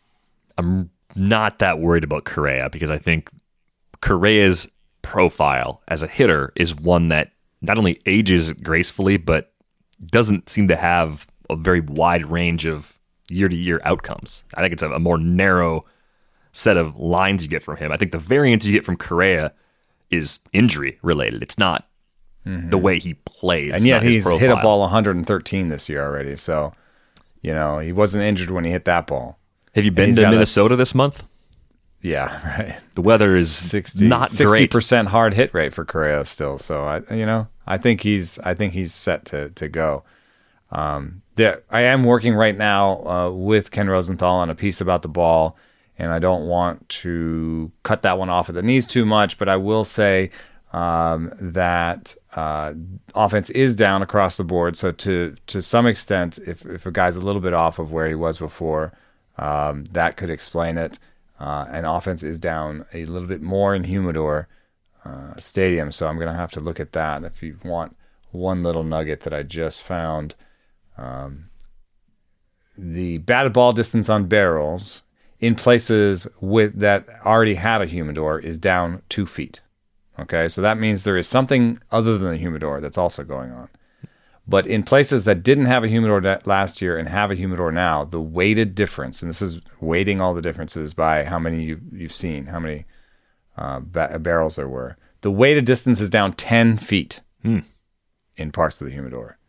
I'm not that worried about Correa because I think Correa's profile as a hitter is one that not only ages gracefully, but doesn't seem to have a very wide range of year-to-year outcomes. I think it's a, a more narrow set of lines you get from him. I think the variance you get from Correa is injury related. It's not mm-hmm. the way he plays. And yet he's hit a ball one hundred thirteen this year already. So, you know, he wasn't injured when he hit that ball. Have you been to Minnesota a, this month? Yeah, right. The weather is sixty, not great. sixty percent hard hit rate for Correa still. So, I, you know, I think he's I think he's set to to go. Um, there, I am working right now uh, with Ken Rosenthal on a piece about the ball. And I don't want to cut that one off at the knees too much, but I will say um, that uh, offense is down across the board. So to to some extent, if, if a guy's a little bit off of where he was before, um, that could explain it. Uh, and offense is down a little bit more in Humidor uh, Stadium. So I'm going to have to look at that. If you want one little nugget that I just found, um, the batted ball distance on barrels in places with that already had a humidor is down two feet. Okay, so that means there is something other than the humidor that's also going on. But in places that didn't have a humidor last year and have a humidor now, the weighted difference, and this is weighting all the differences by how many you, you've seen, how many uh, ba- barrels there were. The weighted distance is down ten feet hmm. in parts of the humidor.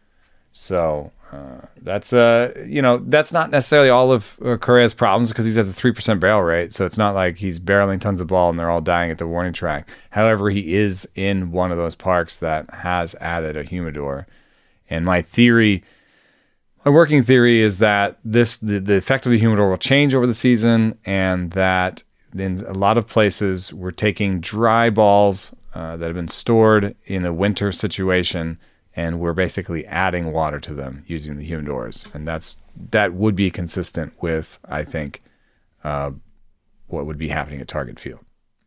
So uh, that's uh you know that's not necessarily all of uh, Correa's problems because he has a three percent barrel rate, so it's not like he's barreling tons of ball and they're all dying at the warning track. However, he is in one of those parks that has added a humidor, and my theory, my working theory, is that this the, the effect of the humidor will change over the season, and that in a lot of places we're taking dry balls uh, that have been stored in a winter situation. And we're basically adding water to them using the humidors. And that's that would be consistent with, I think, uh, what would be happening at Target Field.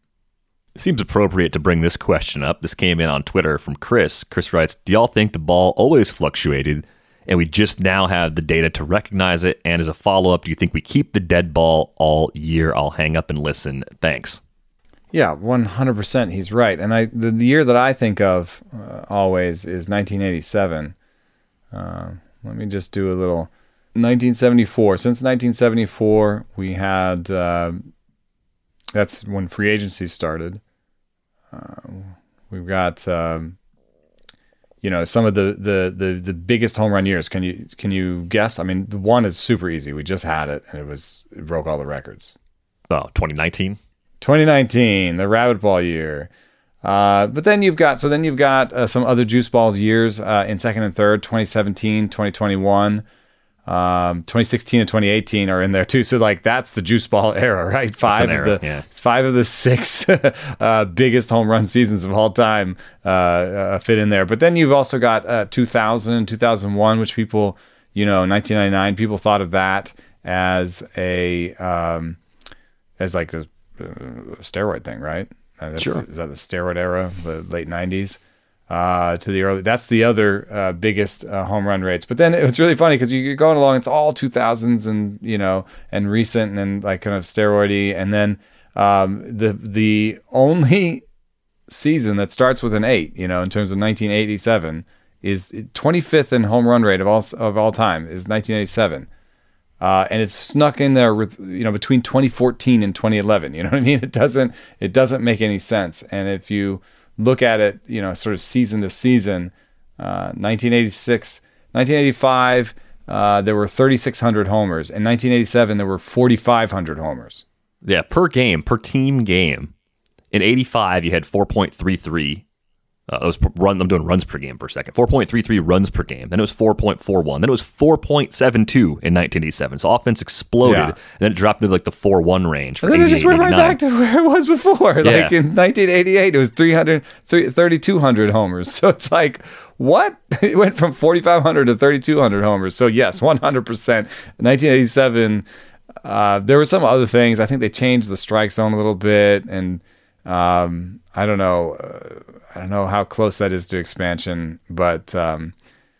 It seems appropriate to bring this question up. This came in on Twitter from Chris. Chris writes, do y'all think the ball always fluctuated and we just now have the data to recognize it? And as a follow-up, do you think we keep the dead ball all year? I'll hang up and listen. Thanks. Yeah, one hundred percent he's right. And I the, the year that I think of uh, always is nineteen eighty-seven. Uh, let me just do a little. nineteen seventy-four. Since nineteen seventy-four, we had, uh, that's when free agency started. Uh, we've got, um, you know, some of the, the, the, the biggest home run years. Can you can you guess? I mean, one is super easy. We just had it, and it was it broke all the records. Oh, twenty nineteen? twenty nineteen, the rabbit ball year. Uh, but then you've got, so then you've got uh, some other juice balls years uh, in second and third, twenty seventeen, twenty twenty-one, um, twenty sixteen and twenty eighteen are in there too. So like that's the juice ball era, right? Five of era, the yeah. five of the six uh, biggest home run seasons of all time uh, uh, fit in there. But then you've also got uh, two thousand, two thousand one, which people, you know, nineteen ninety-nine, people thought of that as a, um, as like a, Uh, steroid thing, right? Uh, that's, sure. Is that the steroid era, the late nineties uh, to the early? That's the other uh, biggest uh, home run rates. But then it's really funny because you're going along; it's all two thousands and you know and recent and like kind of steroidy. And then um, the the only season that starts with an eight, you know, in terms of nineteen eighty-seven, is twenty-fifth in home run rate of all of all time is nineteen eighty-seven. Uh, and it's snuck in there with, you know, between twenty fourteen and twenty eleven. You know what I mean? It doesn't, it doesn't make any sense. And if you look at it, you know, sort of season to season, uh, nineteen eighty-six, nineteen eighty-five, uh, there were thirty-six hundred homers. In nineteen eighty-seven, there were forty-five hundred homers. Yeah, per game, per team game. In eighty-five, you had four point three three. Uh, it was run. I'm doing runs per game for a second. four point three three runs per game. Then it was four point four one. Then it was four point seven two in nineteen eighty-seven. So offense exploded, Yeah. and then it dropped into like the four one range for And then it just went right eighty-eight, back to where it was before. Yeah. Like in nineteen eighty-eight, it was three hundred, thirty-two hundred homers. So it's like, what? It went from forty-five hundred to thirty-two hundred homers. So yes, one hundred percent. In nineteen eighty-seven, uh, there were some other things. I think they changed the strike zone a little bit, and um, I don't know. Uh, I don't know how close that is to expansion, but um,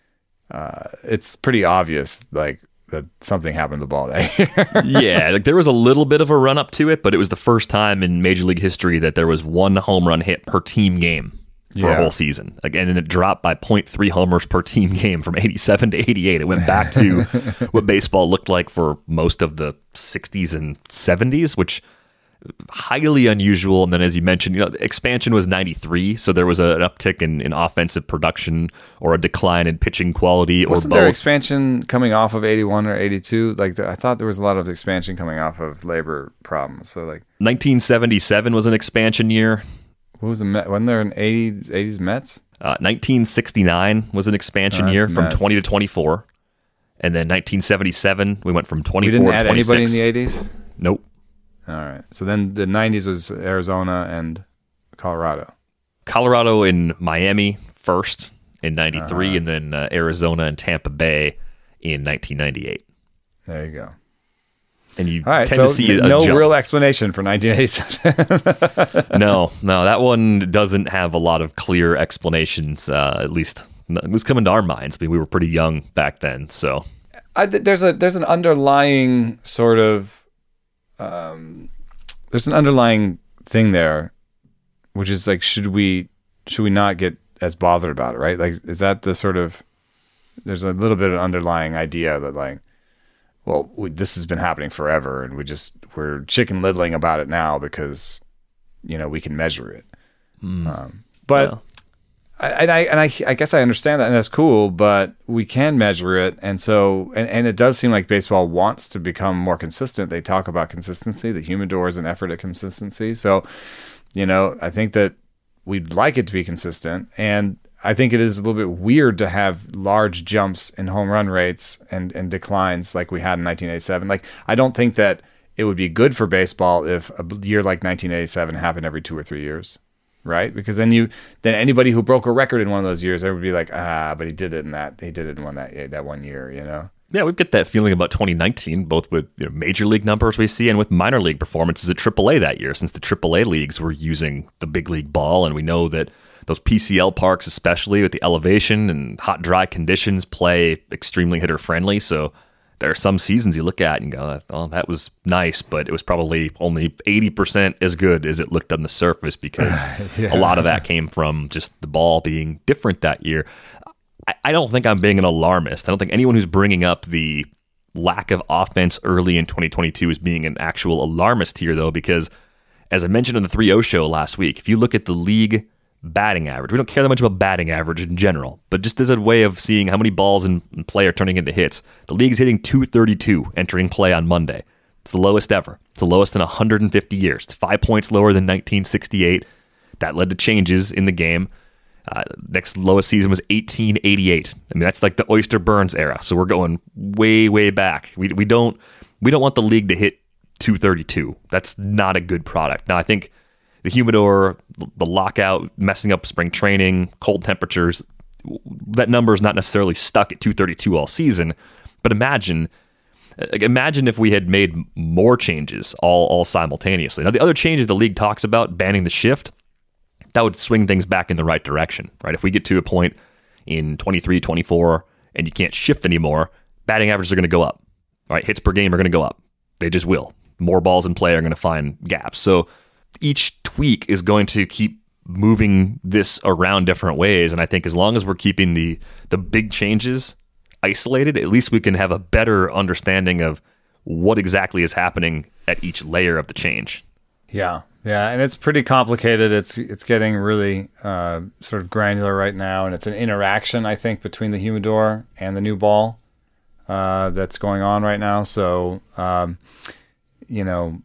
uh, it's pretty obvious, like, that something happened to the ball that year. Yeah, like there was a little bit of a run up to it, but it was the first time in Major League history that there was one home run hit per team game for Yeah. a whole season. Again, and it dropped by point three homers per team game from eighty-seven to eighty-eight. It went back to what baseball looked like for most of the sixties and seventies, which highly unusual. And then, as you mentioned, you know, the expansion was ninety-three, so there was a, an uptick in, in offensive production or a decline in pitching quality, or Wasn't both. there expansion coming off of eighty-one or eighty-two? Like the, I thought there was a lot of expansion coming off of labor problems. So like, nineteen seventy-seven was an expansion year. what was the Met? Wasn't there an eighties, eighties Mets? Uh, nineteen sixty-nine was an expansion Oh, that's year from nuts. twenty to twenty-four. And then nineteen seventy-seven, we went from We twenty-four didn't to add twenty-six. anybody in the eighties? Nope. All right. So then the nineties was Arizona and Colorado. Colorado and Miami first in ninety-three, Uh-huh. and then uh, Arizona and Tampa Bay in nineteen ninety-eight. There you go. And you All right. tend So to see a, a no jump. real explanation for nineteen eighty-seven. no, no, that one doesn't have a lot of clear explanations, uh, at least at least coming to our minds. I mean, we were pretty young back then, so I, th- there's a there's an underlying sort of um, there's an underlying thing there, which is like, should we should we not get as bothered about it, right? Like, is that the sort of, there's a little bit of underlying idea that like, well, we, this has been happening forever, and we just we're chicken littling about it now because, you know, we can measure it. Um, but. well, I, and I and I, I guess I understand that, and that's cool. But we can measure it, and so and, and it does seem like baseball wants to become more consistent. They talk about consistency. The humidor is an effort at consistency. So, you know, I think that we'd like it to be consistent, and I think it is a little bit weird to have large jumps in home run rates and and declines like we had in nineteen eighty-seven. Like, I don't think that it would be good for baseball if a year like nineteen eighty-seven happened every two or three years. Right, because then you, then anybody who broke a record in one of those years, they would be like, ah, but he did it in that, he did it in one that that one year, you know. yeah, we get that feeling about twenty nineteen, both with, you know, major league numbers we see and with minor league performances at triple A that year, since the triple A leagues were using the big league ball, and we know that those P C L parks, especially with the elevation and hot, dry conditions, play extremely hitter friendly. So there are some seasons you look at and go, oh, that was nice, but it was probably only eighty percent as good as it looked on the surface, because Yeah. a lot of that came from just the ball being different that year. I, I don't think I'm being an alarmist. I don't think anyone who's bringing up the lack of offense early in twenty twenty-two is being an actual alarmist here, though, because as I mentioned on the three oh show last week, if you look at the league batting average, we don't care that much about batting average in general, but just as a way of seeing how many balls in, in play are turning into hits, the league's hitting two thirty-two entering play on Monday. It's the lowest ever. It's the lowest in one hundred fifty years. It's five points lower than nineteen sixty-eight. That led to changes in the game. Uh, next lowest season was eighteen eighty-eight. I mean, that's like the Oyster Burns era. So we're going way, way back. We we don't we don't want the league to hit two thirty-two. That's not a good product. Now, I think the humidor, the lockout, messing up spring training, cold temperatures, that number is not necessarily stuck at two thirty-two all season. But imagine, imagine if we had made more changes all, all simultaneously. Now, the other changes the league talks about, banning the shift, that would swing things back in the right direction, right? If we get to a point in twenty-three, twenty-four, and you can't shift anymore, batting averages are going to go up, right? Hits per game are going to go up. They just will. More balls in play are going to find gaps. So each tweak is going to keep moving this around different ways. And I think as long as we're keeping the the big changes isolated, at least we can have a better understanding of what exactly is happening at each layer of the change. Yeah, yeah, and it's pretty complicated. It's it's getting really uh, sort of granular right now, and it's an interaction, I think, between the humidor and the new ball uh, that's going on right now. So, um, you know,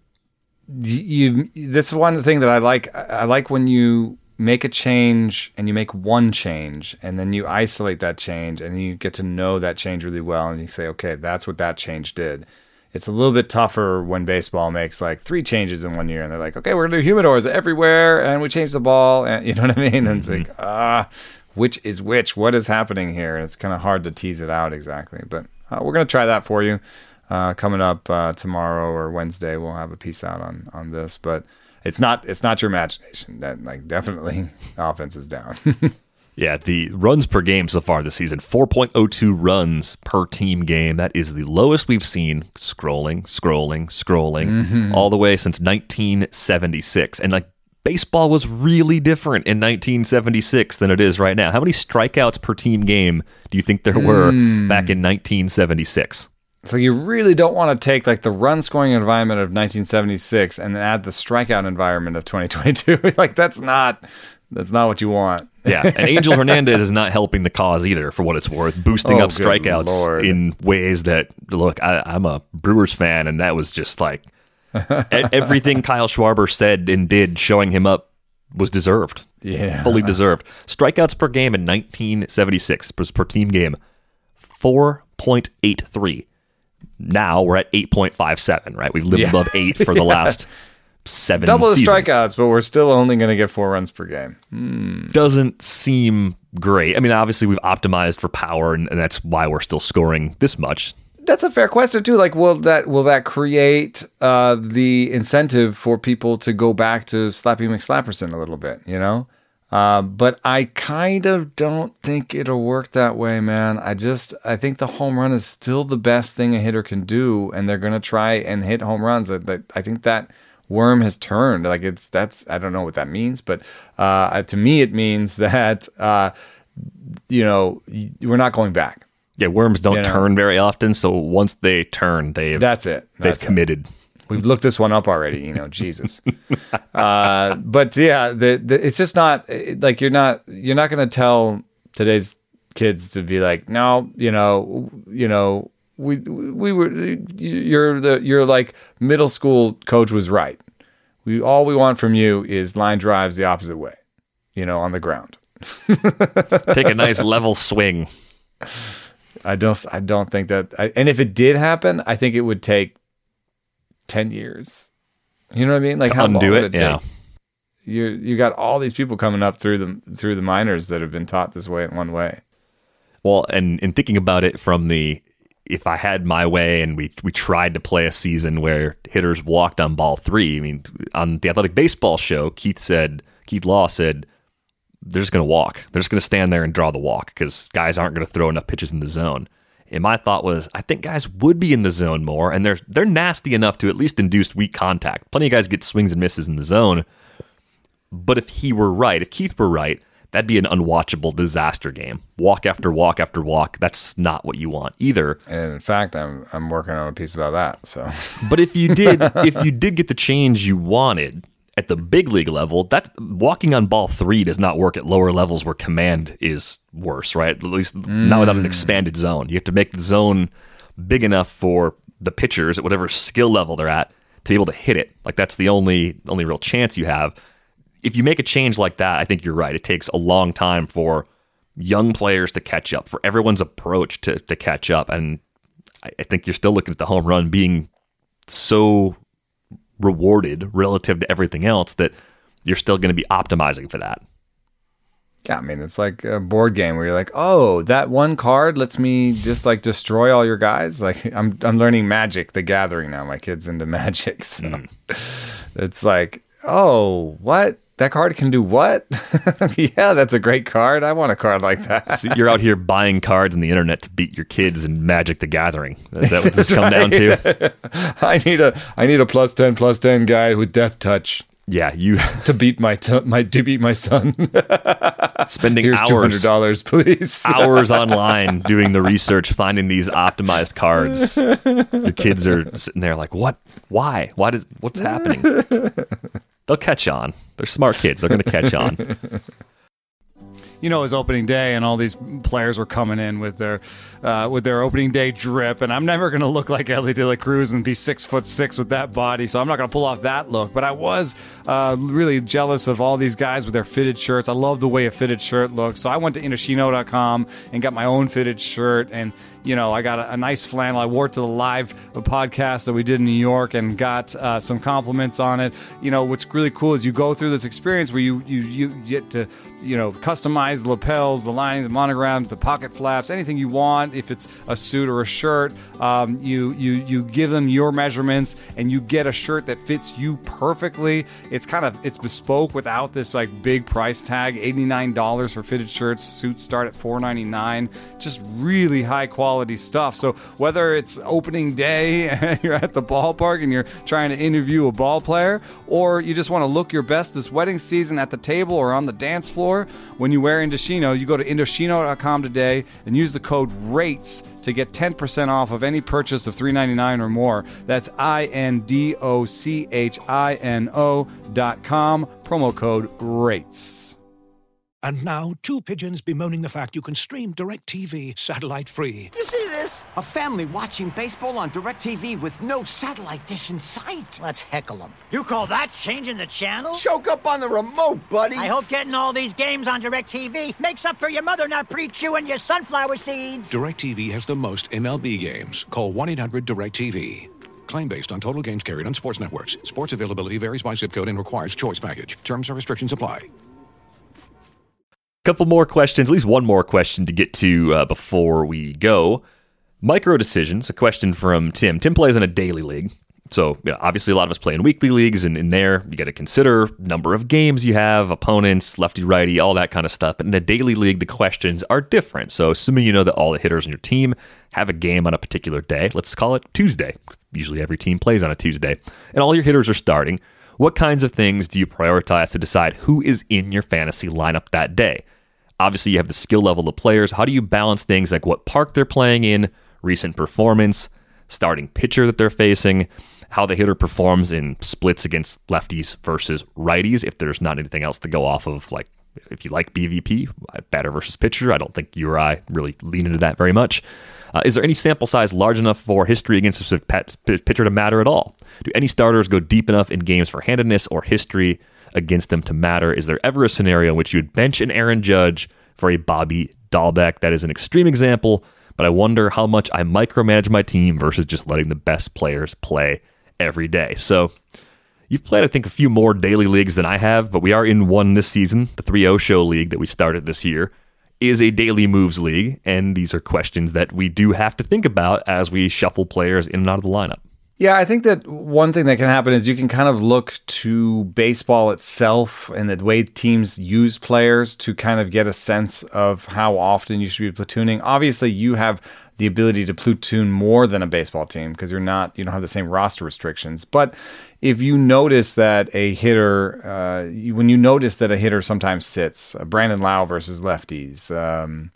you that's one thing that I like. I like when you make a change and you make one change and then you isolate that change and you get to know that change really well and you say, okay, that's what that change did. It's a little bit tougher when baseball makes like three changes in one year and they're like, okay, we're going to do humidors everywhere and we changed the ball. And you know what I mean? And it's like, ah, which is which? What is happening here? And it's kind of hard to tease it out exactly. But uh, we're going to try that for you. Uh, coming up uh, tomorrow or Wednesday, we'll have a piece out on, on this. But It's not. It's not your imagination. That like definitely offense is down. Yeah, the runs per game so far this season, four point oh two runs per team game. That is the lowest we've seen. Scrolling, scrolling, scrolling, mm-hmm. all the way since nineteen seventy-six. And like baseball was really different in nineteen seventy-six than it is right now. How many strikeouts per team game do you think there were mm. back in nineteen seventy-six? So you really don't want to take like the run scoring environment of nineteen seventy-six and then add the strikeout environment of twenty twenty-two. Like that's not that's not what you want. Yeah, and Angel Hernandez is not helping the cause either, for what it's worth, boosting oh, up strikeouts Lord. in ways that, look, I, I'm a Brewers fan, and that was just like everything Kyle Schwarber said and did showing him up was deserved. Yeah. Fully deserved. Strikeouts per game in nineteen seventy-six, per, per team game, four point eight three. Now we're at eight point five seven, right? We've lived yeah. above eight for the last seven Double the seasons. strikeouts, but we're still only going to get four runs per game. Hmm. Doesn't seem great. I mean, obviously we've optimized for power, and, and that's why we're still scoring this much. That's a fair question too. Like, will that will that create uh, the incentive for people to go back to Slappy McSlapperson a little bit? You know. Uh, but I kind of don't think it'll work that way, man. I just, I think the home run is still the best thing a hitter can do, and they're going to try and hit home runs. I, I think that worm has turned. Like it's, that's, I don't know what that means, but uh, to me it means that, uh, you know, we're not going back. Yeah, worms don't you know? turn very often, so once they turn, they've, that's it. That's they've committed. It. We've looked this one up already, you know, Jesus. Uh, but yeah, the, the, it's just not like you're not you're not going to tell today's kids to be like, no, you know, you know, we we were you're the you're like middle school coach was right. We all we want from you is line drives the opposite way, you know, on the ground. Take a nice level swing. I don't I don't think that, I, and if it did happen, I think it would take ten years. You know what I mean? Like to how undo long would it, it take? yeah. You you got all these people coming up through the through the minors that have been taught this way in one way. Well, and in thinking about it from the, if I had my way and we we tried to play a season where hitters walked on ball three, I mean, on the Athletic Baseball show, Keith said, Keith Law said, they're just going to walk. They're just going to stand there and draw the walk because guys aren't going to throw enough pitches in the zone. And my thought was, I think guys would be in the zone more, and they're they're nasty enough to at least induce weak contact. Plenty of guys get swings and misses in the zone. But if he were right, if Keith were right, that'd be an unwatchable disaster game. Walk after walk after walk. That's not what you want either. And in fact, I'm I'm working on a piece about that. So, but if you did, if you did get the change you wanted at the big league level, that walking on ball three does not work at lower levels where command is worse, right? At least mm. not without an expanded zone. You have to make the zone big enough for the pitchers at whatever skill level they're at to be able to hit it. Like that's the only only real chance you have. If you make a change like that, I think you're right. It takes a long time for young players to catch up, for everyone's approach to to catch up. And I, I think you're still looking at the home run being so rewarded relative to everything else that you're still going to be optimizing for that. Yeah, I mean, it's like a board game where you're like, oh, that one card lets me just like destroy all your guys. Like I'm I'm learning Magic: The Gathering now. My kid's into Magic. So mm. It's like, oh, what? That card can do what? Yeah, that's a great card. I want a card like that. So you're out here buying cards on the internet to beat your kids in Magic: The Gathering. Is that what this come right. down to? I need a I need a plus ten plus ten guy with Death Touch. Yeah, you to beat my t- my to beat my son. Spending Here's hours, two hundred dollars, please. hours online doing the research, finding these optimized cards. Your kids are sitting there like, what? Why? Why does? What's happening? They'll catch on. They're smart kids. They're going to catch on. You know, it was opening day, and all these players were coming in with their uh, with their opening day drip, and I'm never going to look like Ellie De La Cruz and be six foot six with that body, so I'm not going to pull off that look. But I was uh, really jealous of all these guys with their fitted shirts. I love the way a fitted shirt looks, so I went to Indochino dot com and got my own fitted shirt, and you know, I got a, a nice flannel. I wore it to the live podcast that we did in New York and got uh, some compliments on it. You know, what's really cool is you go through this experience where you you, you get to, you know, customize the lapels, the linings, the monograms, the pocket flaps, anything you want. If it's a suit or a shirt, um, you you you give them your measurements and you get a shirt that fits you perfectly. It's kind of it's bespoke without this like big price tag. eighty-nine dollars for fitted shirts. Suits start at four ninety-nine. Just really high quality stuff. So whether it's opening day and you're at the ballpark and you're trying to interview a ball player, or you just want to look your best this wedding season at the table or on the dance floor, when you wear Indochino, you go to Indochino dot com today and use the code RATES to get ten percent off of any purchase of three ninety-nine or more. That's I N D O C H I N O dot com, promo code RATES. And now, two pigeons bemoaning the fact you can stream DirecTV satellite-free. You see this? A family watching baseball on DirecTV with no satellite dish in sight. Let's heckle them. You call that changing the channel? Choke up on the remote, buddy. I hope getting all these games on DirecTV makes up for your mother not pre-chewing your sunflower seeds. DirecTV has the most M L B games. Call one eight hundred direct T V. Claim based on total games carried on sports networks. Sports availability varies by zip code and requires choice package. Terms and restrictions apply. Couple more questions, at least one more question to get to uh, before we go. Micro decisions, a question from Tim. Tim plays in a daily league. So you know, obviously a lot of us play in weekly leagues, and in there you got to consider number of games you have, opponents, lefty, righty, all that kind of stuff. But in a daily league, the questions are different. So assuming you know that all the hitters on your team have a game on a particular day, let's call it Tuesday. Usually every team plays on a Tuesday. And all your hitters are starting. What kinds of things do you prioritize to decide who is in your fantasy lineup that day? Obviously, you have the skill level of players. How do you balance things like what park they're playing in, recent performance, starting pitcher that they're facing, how the hitter performs in splits against lefties versus righties, if there's not anything else to go off of, like if you like B V P, batter versus pitcher. I don't think you or I really lean into that very much. Uh, is there any sample size large enough for history against a specific pitcher to matter at all? Do any starters go deep enough in games for handedness or history against them to matter? Is there ever a scenario in which you would bench an Aaron Judge for a Bobby Dahlbeck? That is an extreme example, but I wonder how much I micromanage my team versus just letting the best players play every day. So you've played, I think, a few more daily leagues than I have, but we are in one this season. The three oh show league that we started this year is a daily moves league, and these are questions that we do have to think about as we shuffle players in and out of the lineup. Yeah, I think that one thing that can happen is you can kind of look to baseball itself and the way teams use players to kind of get a sense of how often you should be platooning. Obviously, you have the ability to platoon more than a baseball team because you're not, you don't have the same roster restrictions. But if you notice that a hitter, uh, you, when you notice that a hitter sometimes sits, uh, Brandon Lau versus lefties, um,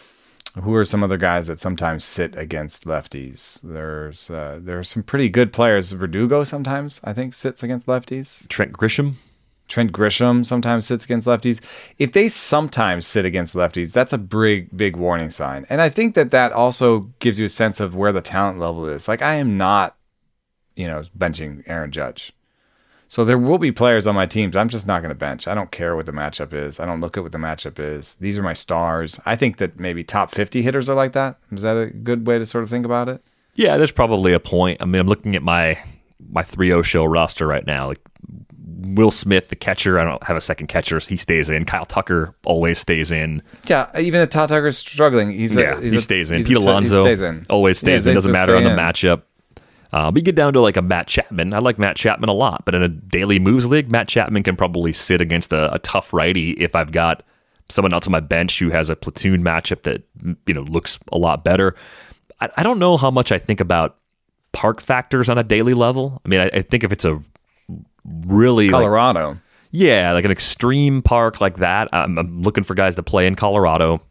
who are some other guys that sometimes sit against lefties? There's uh, there's some pretty good players. Verdugo sometimes, I think, sits against lefties. Trent Grisham? Trent Grisham sometimes sits against lefties. If they sometimes sit against lefties, that's a big, big warning sign. And I think that that also gives you a sense of where the talent level is. Like, I am not, you know, benching Aaron Judge. So there will be players on my teams I'm just not going to bench. I don't care what the matchup is. I don't look at what the matchup is. These are my stars. I think that maybe top fifty hitters are like that. Is that a good way to sort of think about it? Yeah, there's probably a point. I mean, I'm looking at my my three oh show roster right now. Like Will Smith, the catcher, I don't have a second catcher. He stays in. Kyle Tucker always stays in. Yeah, even if Todd Tucker's struggling, he's a, yeah, he's he a, stays in. He's Pete a, Alonso he stays in. always stays yeah, in. Doesn't matter on the in. matchup. Uh, but you get down to like a Matt Chapman. I like Matt Chapman a lot, but in a daily moves league, Matt Chapman can probably sit against a, a tough righty if I've got someone else on my bench who has a platoon matchup that, you know, looks a lot better. I, I don't know how much I think about park factors on a daily level. I mean, I, I think if it's a really like, Colorado. yeah, like an extreme park like that. I'm, I'm looking for guys to play in Colorado.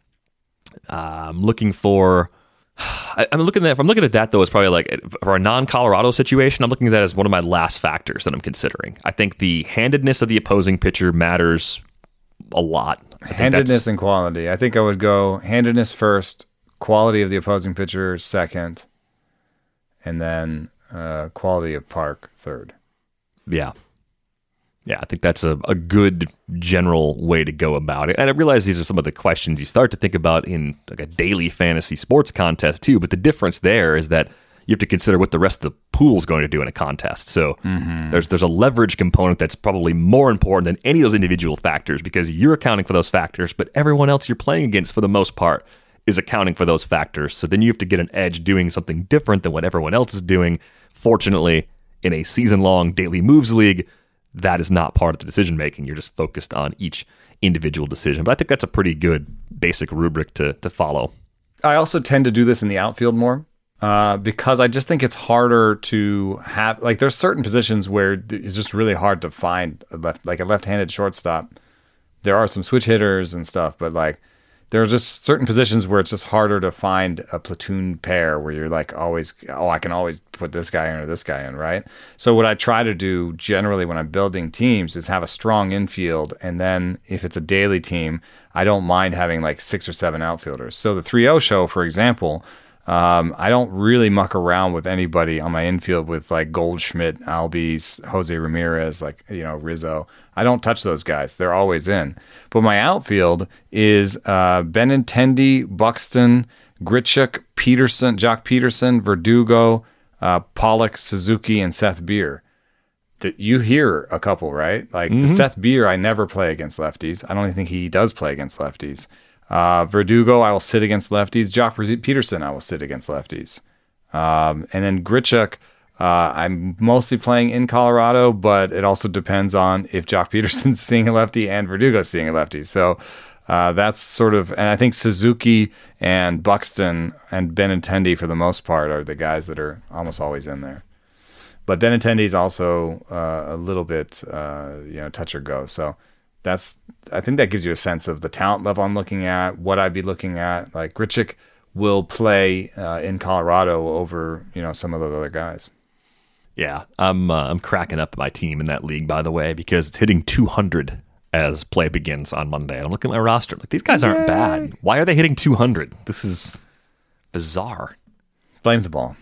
Uh, I'm looking for. I, I'm looking at. If I'm looking at that though, it's probably like for a non-Colorado situation. I'm looking at that as one of my last factors that I'm considering. I think the handedness of the opposing pitcher matters a lot. I think Handedness and quality. I think I would go handedness first, quality of the opposing pitcher second, and then uh, quality of park third. Yeah. Yeah, I think that's a, a good general way to go about it. And I realize these are some of the questions you start to think about in like a daily fantasy sports contest too, but the difference there is that you have to consider what the rest of the pool is going to do in a contest. So mm-hmm. there's there's a leverage component that's probably more important than any of those individual factors because you're accounting for those factors, but everyone else you're playing against for the most part is accounting for those factors. So then you have to get an edge doing something different than what everyone else is doing. Fortunately, in a season-long daily moves league, that is not part of the decision making. You're just focused on each individual decision. But I think that's a pretty good basic rubric to to follow. I also tend to do this in the outfield more uh, because I just think it's harder to have, like there's certain positions where it's just really hard to find a left, like a left-handed shortstop. There are some switch hitters and stuff, but like there are just certain positions where it's just harder to find a platoon pair where you're like always, oh, I can always put this guy in or this guy in, right? So what I try to do generally when I'm building teams is have a strong infield, and then if it's a daily team, I don't mind having like six or seven outfielders. So the three oh show, for example, um, I don't really muck around with anybody on my infield with like Goldschmidt, Albies, Jose Ramirez, like, you know, Rizzo. I don't touch those guys. They're always in. But my outfield is uh, Benintendi, Buxton, Grichuk, Peterson, Jock Peterson, Verdugo, uh, Pollock, Suzuki, and Seth Beer. That you hear a couple, right? Like mm-hmm. the Seth Beer, I never play against lefties. I don't even think he does play against lefties. Uh, Verdugo, I will sit against lefties. Jock Peterson, I will sit against lefties. Um, and then Grichuk, uh, I'm mostly playing in Colorado, but it also depends on if Jock Peterson's seeing a lefty and Verdugo's seeing a lefty. So uh, that's sort of, and I think Suzuki and Buxton and Benintendi for the most part are the guys that are almost always in there. But Benintendi is also uh, a little bit, uh, you know, touch or go. So that's, I think that gives you a sense of the talent level I'm looking at, what I'd be looking at. Like Grichuk will play uh, in Colorado over, you know, some of those other guys. Yeah, I'm uh, I'm cracking up my team in that league, by the way, because it's hitting two hundred as play begins on Monday. And I'm looking at my roster. Like, these guys aren't Yay. bad. Why are they hitting two hundred? This is bizarre. Blame the ball.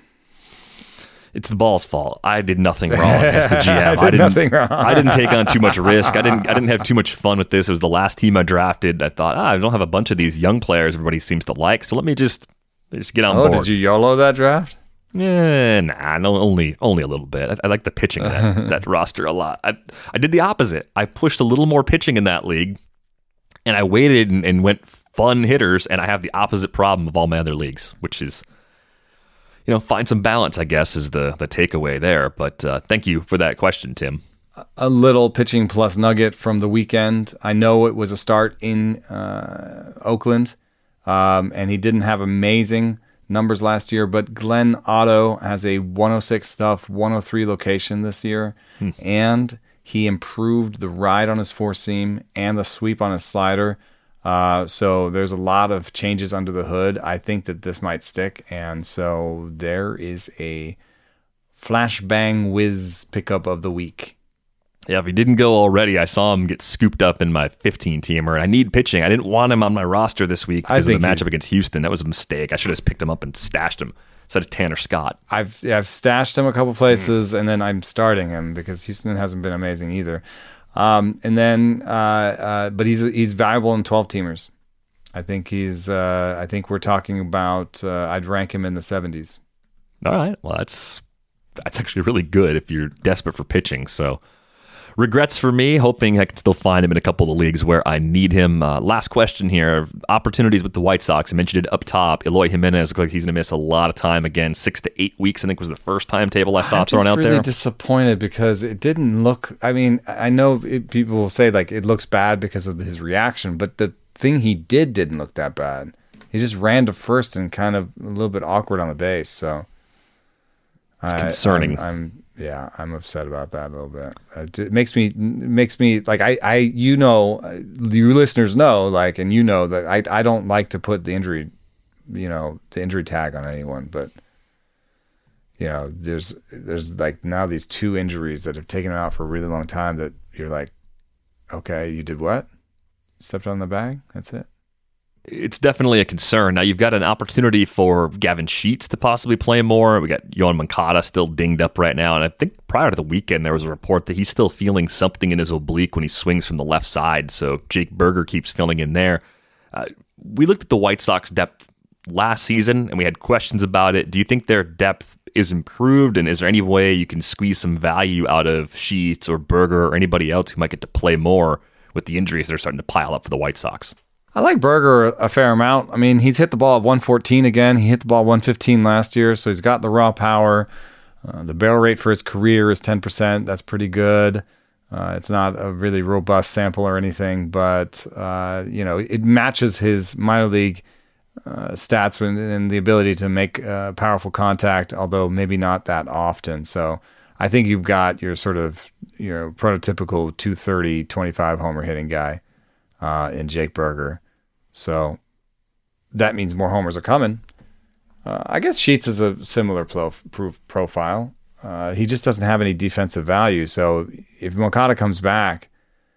It's the ball's fault. I did nothing wrong against the G M. I did I didn't, nothing wrong. I didn't take on too much risk. I didn't I didn't have too much fun with this. It was the last team I drafted. I thought, ah, I don't have a bunch of these young players everybody seems to like, so let me just just get on oh, board. Did you YOLO that draft? Yeah, nah, no, only only a little bit. I, I like the pitching of that, that roster a lot. I I did the opposite. I pushed a little more pitching in that league, and I waited and, and went fun hitters, and I have the opposite problem of all my other leagues, which is, you know, find some balance, I guess, is the, the takeaway there. But uh, thank you for that question, Tim. A little pitching plus nugget from the weekend. I know it was a start in uh, Oakland, um, and he didn't have amazing numbers last year, but Glenn Otto has a one oh six stuff, one oh three location this year, hmm. and he improved the ride on his four seam and the sweep on his slider. Uh, so there's a lot of changes under the hood. I think that this might stick, and so there is a flashbang whiz pickup of the week. Yeah, if he didn't go already, I saw him get scooped up in my fifteen-teamer, and I need pitching. I didn't want him on my roster this week because of the matchup against Houston. That was a mistake. I should have just picked him up and stashed him instead of Tanner Scott. I've yeah, I've stashed him a couple places, mm. and then I'm starting him because Houston hasn't been amazing either. Um, and then, uh, uh, but he's he's valuable in twelve-teamers. I think he's. Uh, I think we're talking about. Uh, I'd rank him in the seventies. All right. Well, that's that's actually really good if you're desperate for pitching. So. Regrets for me, hoping I can still find him in a couple of leagues where I need him. Uh, last question here. Opportunities with the White Sox. I mentioned it up top. Eloy Jimenez looks like he's going to miss a lot of time again. Six to eight weeks, I think, was the first timetable I saw I'm thrown out really there. I'm disappointed because it didn't look... I mean, I know it, people will say like it looks bad because of his reaction, but the thing he did didn't look that bad. He just ran to first and kind of a little bit awkward on the base, so... It's concerning. I, I'm, I'm yeah, I'm upset about that a little bit. It makes me makes me like I, I you know, you listeners know, like, and you know that I I don't like to put the injury, you know, the injury tag on anyone, but you know, there's there's like now these two injuries that have taken him out for a really long time that you're like, okay, you did what? Stepped on the bag? That's it? It's definitely a concern. Now, you've got an opportunity for Gavin Sheets to possibly play more. We got Yoan Moncada still dinged up right now. And I think prior to the weekend, there was a report that he's still feeling something in his oblique when he swings from the left side. So Jake Burger keeps filling in there. Uh, we looked at the White Sox depth last season, and we had questions about it. Do you think their depth is improved? And is there any way you can squeeze some value out of Sheets or Burger or anybody else who might get to play more with the injuries that are starting to pile up for the White Sox? I like Burger a fair amount. I mean, he's hit the ball at one fourteen again. He hit the ball one fifteen last year, so he's got the raw power. Uh, the barrel rate for his career is ten percent. That's pretty good. Uh, it's not a really robust sample or anything, but uh, you know, it matches his minor league uh, stats and the ability to make uh, powerful contact, although maybe not that often. So I think you've got your sort of your prototypical two thirty, twenty-five homer hitting guy. Uh, in Jake Burger. So that means more homers are coming. Uh, I guess Sheets is a similar pro- proof profile. Uh, he just doesn't have any defensive value. So if Moncada comes back,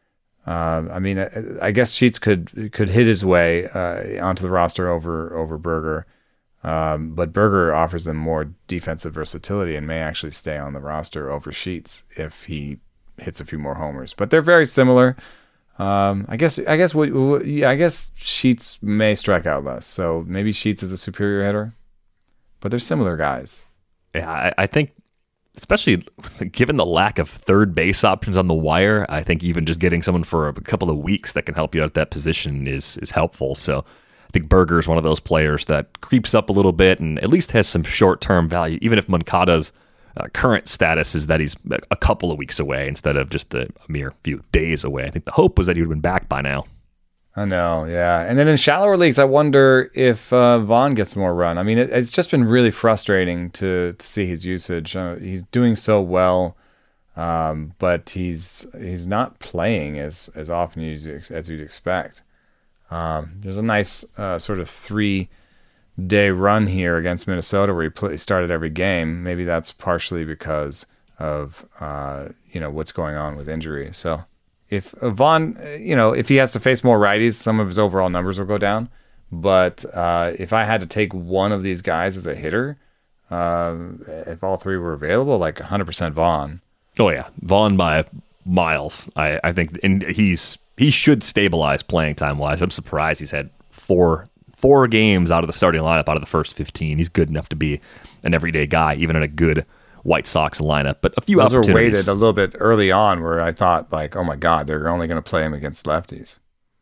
uh, I mean, I, I guess Sheets could could hit his way uh, onto the roster over over Burger. Um, but Burger offers them more defensive versatility and may actually stay on the roster over Sheets if he hits a few more homers. But they're very similar. Um, I guess I guess what, what, yeah, I guess Sheets may strike out less, so maybe Sheets is a superior hitter, but they're similar guys. Yeah, I, I think, especially given the lack of third base options on the wire, I think even just getting someone for a couple of weeks that can help you out at that position is is helpful. So I think Burger is one of those players that creeps up a little bit and at least has some short term value, even if Moncada's Uh, current status is that he's a couple of weeks away instead of just a, a mere few days away. I think the hope was that he would have been back by now. I know, yeah. And then in shallower leagues, I wonder if uh, Vaughn gets more run. I mean, it, it's just been really frustrating to, to see his usage. Uh, he's doing so well, um, but he's he's not playing as, as often as, as you'd expect. Um, there's a nice uh, sort of three... day run here against Minnesota where he play, started every game. Maybe that's partially because of uh, you know what's going on with injury. So if Vaughn, you know, if he has to face more righties, some of his overall numbers will go down. But uh, if I had to take one of these guys as a hitter, uh, if all three were available, like one hundred percent Vaughn. Oh yeah, Vaughn by miles. I, I think, and he's he should stabilize playing time wise. I'm surprised he's had four. Four games out of the starting lineup out of the first fifteen. He's good enough to be an everyday guy, even in a good White Sox lineup. But a few Those opportunities. Those are weighted a little bit early on where I thought, like, oh my God, they're only going to play him against lefties.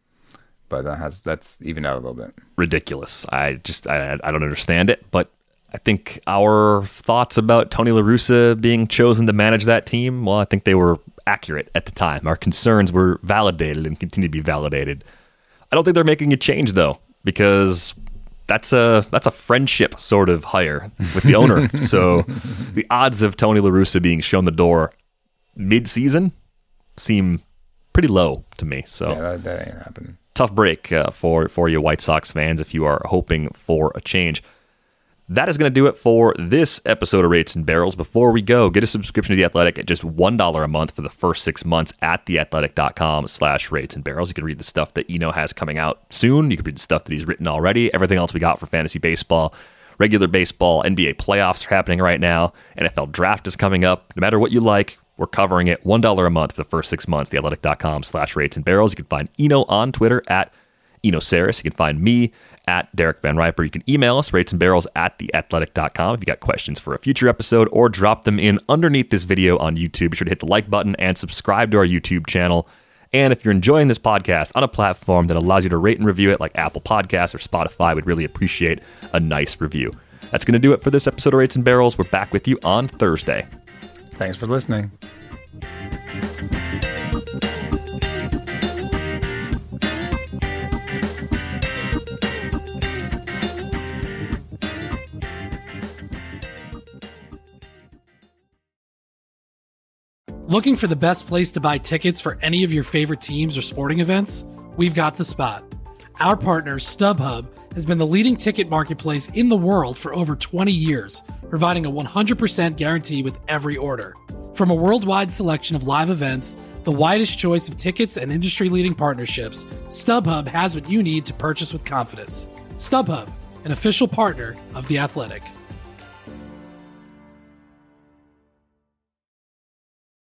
But that has that's even out a little bit. Ridiculous. I just, I, I don't understand it. But I think our thoughts about Tony La Russa being chosen to manage that team, well, I think they were accurate at the time. Our concerns were validated and continue to be validated. I don't think they're making a change, though, because that's a that's a friendship sort of hire with the owner. So the odds of Tony La Russa being shown the door mid-season seem pretty low to me. So yeah, that, that ain't happening. Tough break uh, for, for you White Sox fans if you are hoping for a change. That is going to do it for this episode of Rates and Barrels. Before we go, get a subscription to The Athletic at just one dollar a month for the first six months at theathletic.com slash rates and barrels. You can read the stuff that Eno has coming out soon. You can read the stuff that he's written already. Everything else we got for fantasy baseball, regular baseball, N B A playoffs are happening right now. N F L draft is coming up. No matter what you like, we're covering it. one dollar a month for the first six months, theathletic.com slash rates and barrels. You can find Eno on Twitter at Eno Saris. You can find me at Derek Van Riper. You can email us, ratesandbarrels at theathletic dot com if you got questions for a future episode, or drop them in underneath this video on YouTube. Be sure to hit the like button and subscribe to our YouTube channel. And if you're enjoying this podcast on a platform that allows you to rate and review it, like Apple Podcasts or Spotify, we'd really appreciate a nice review. That's going to do it for this episode of Rates and Barrels. We're back with you on Thursday. Thanks for listening. Looking for the best place to buy tickets for any of your favorite teams or sporting events? We've got the spot. Our partner, StubHub, has been the leading ticket marketplace in the world for over twenty years, providing a one hundred percent guarantee with every order. From a worldwide selection of live events, the widest choice of tickets and industry-leading partnerships, StubHub has what you need to purchase with confidence. StubHub, an official partner of The Athletic.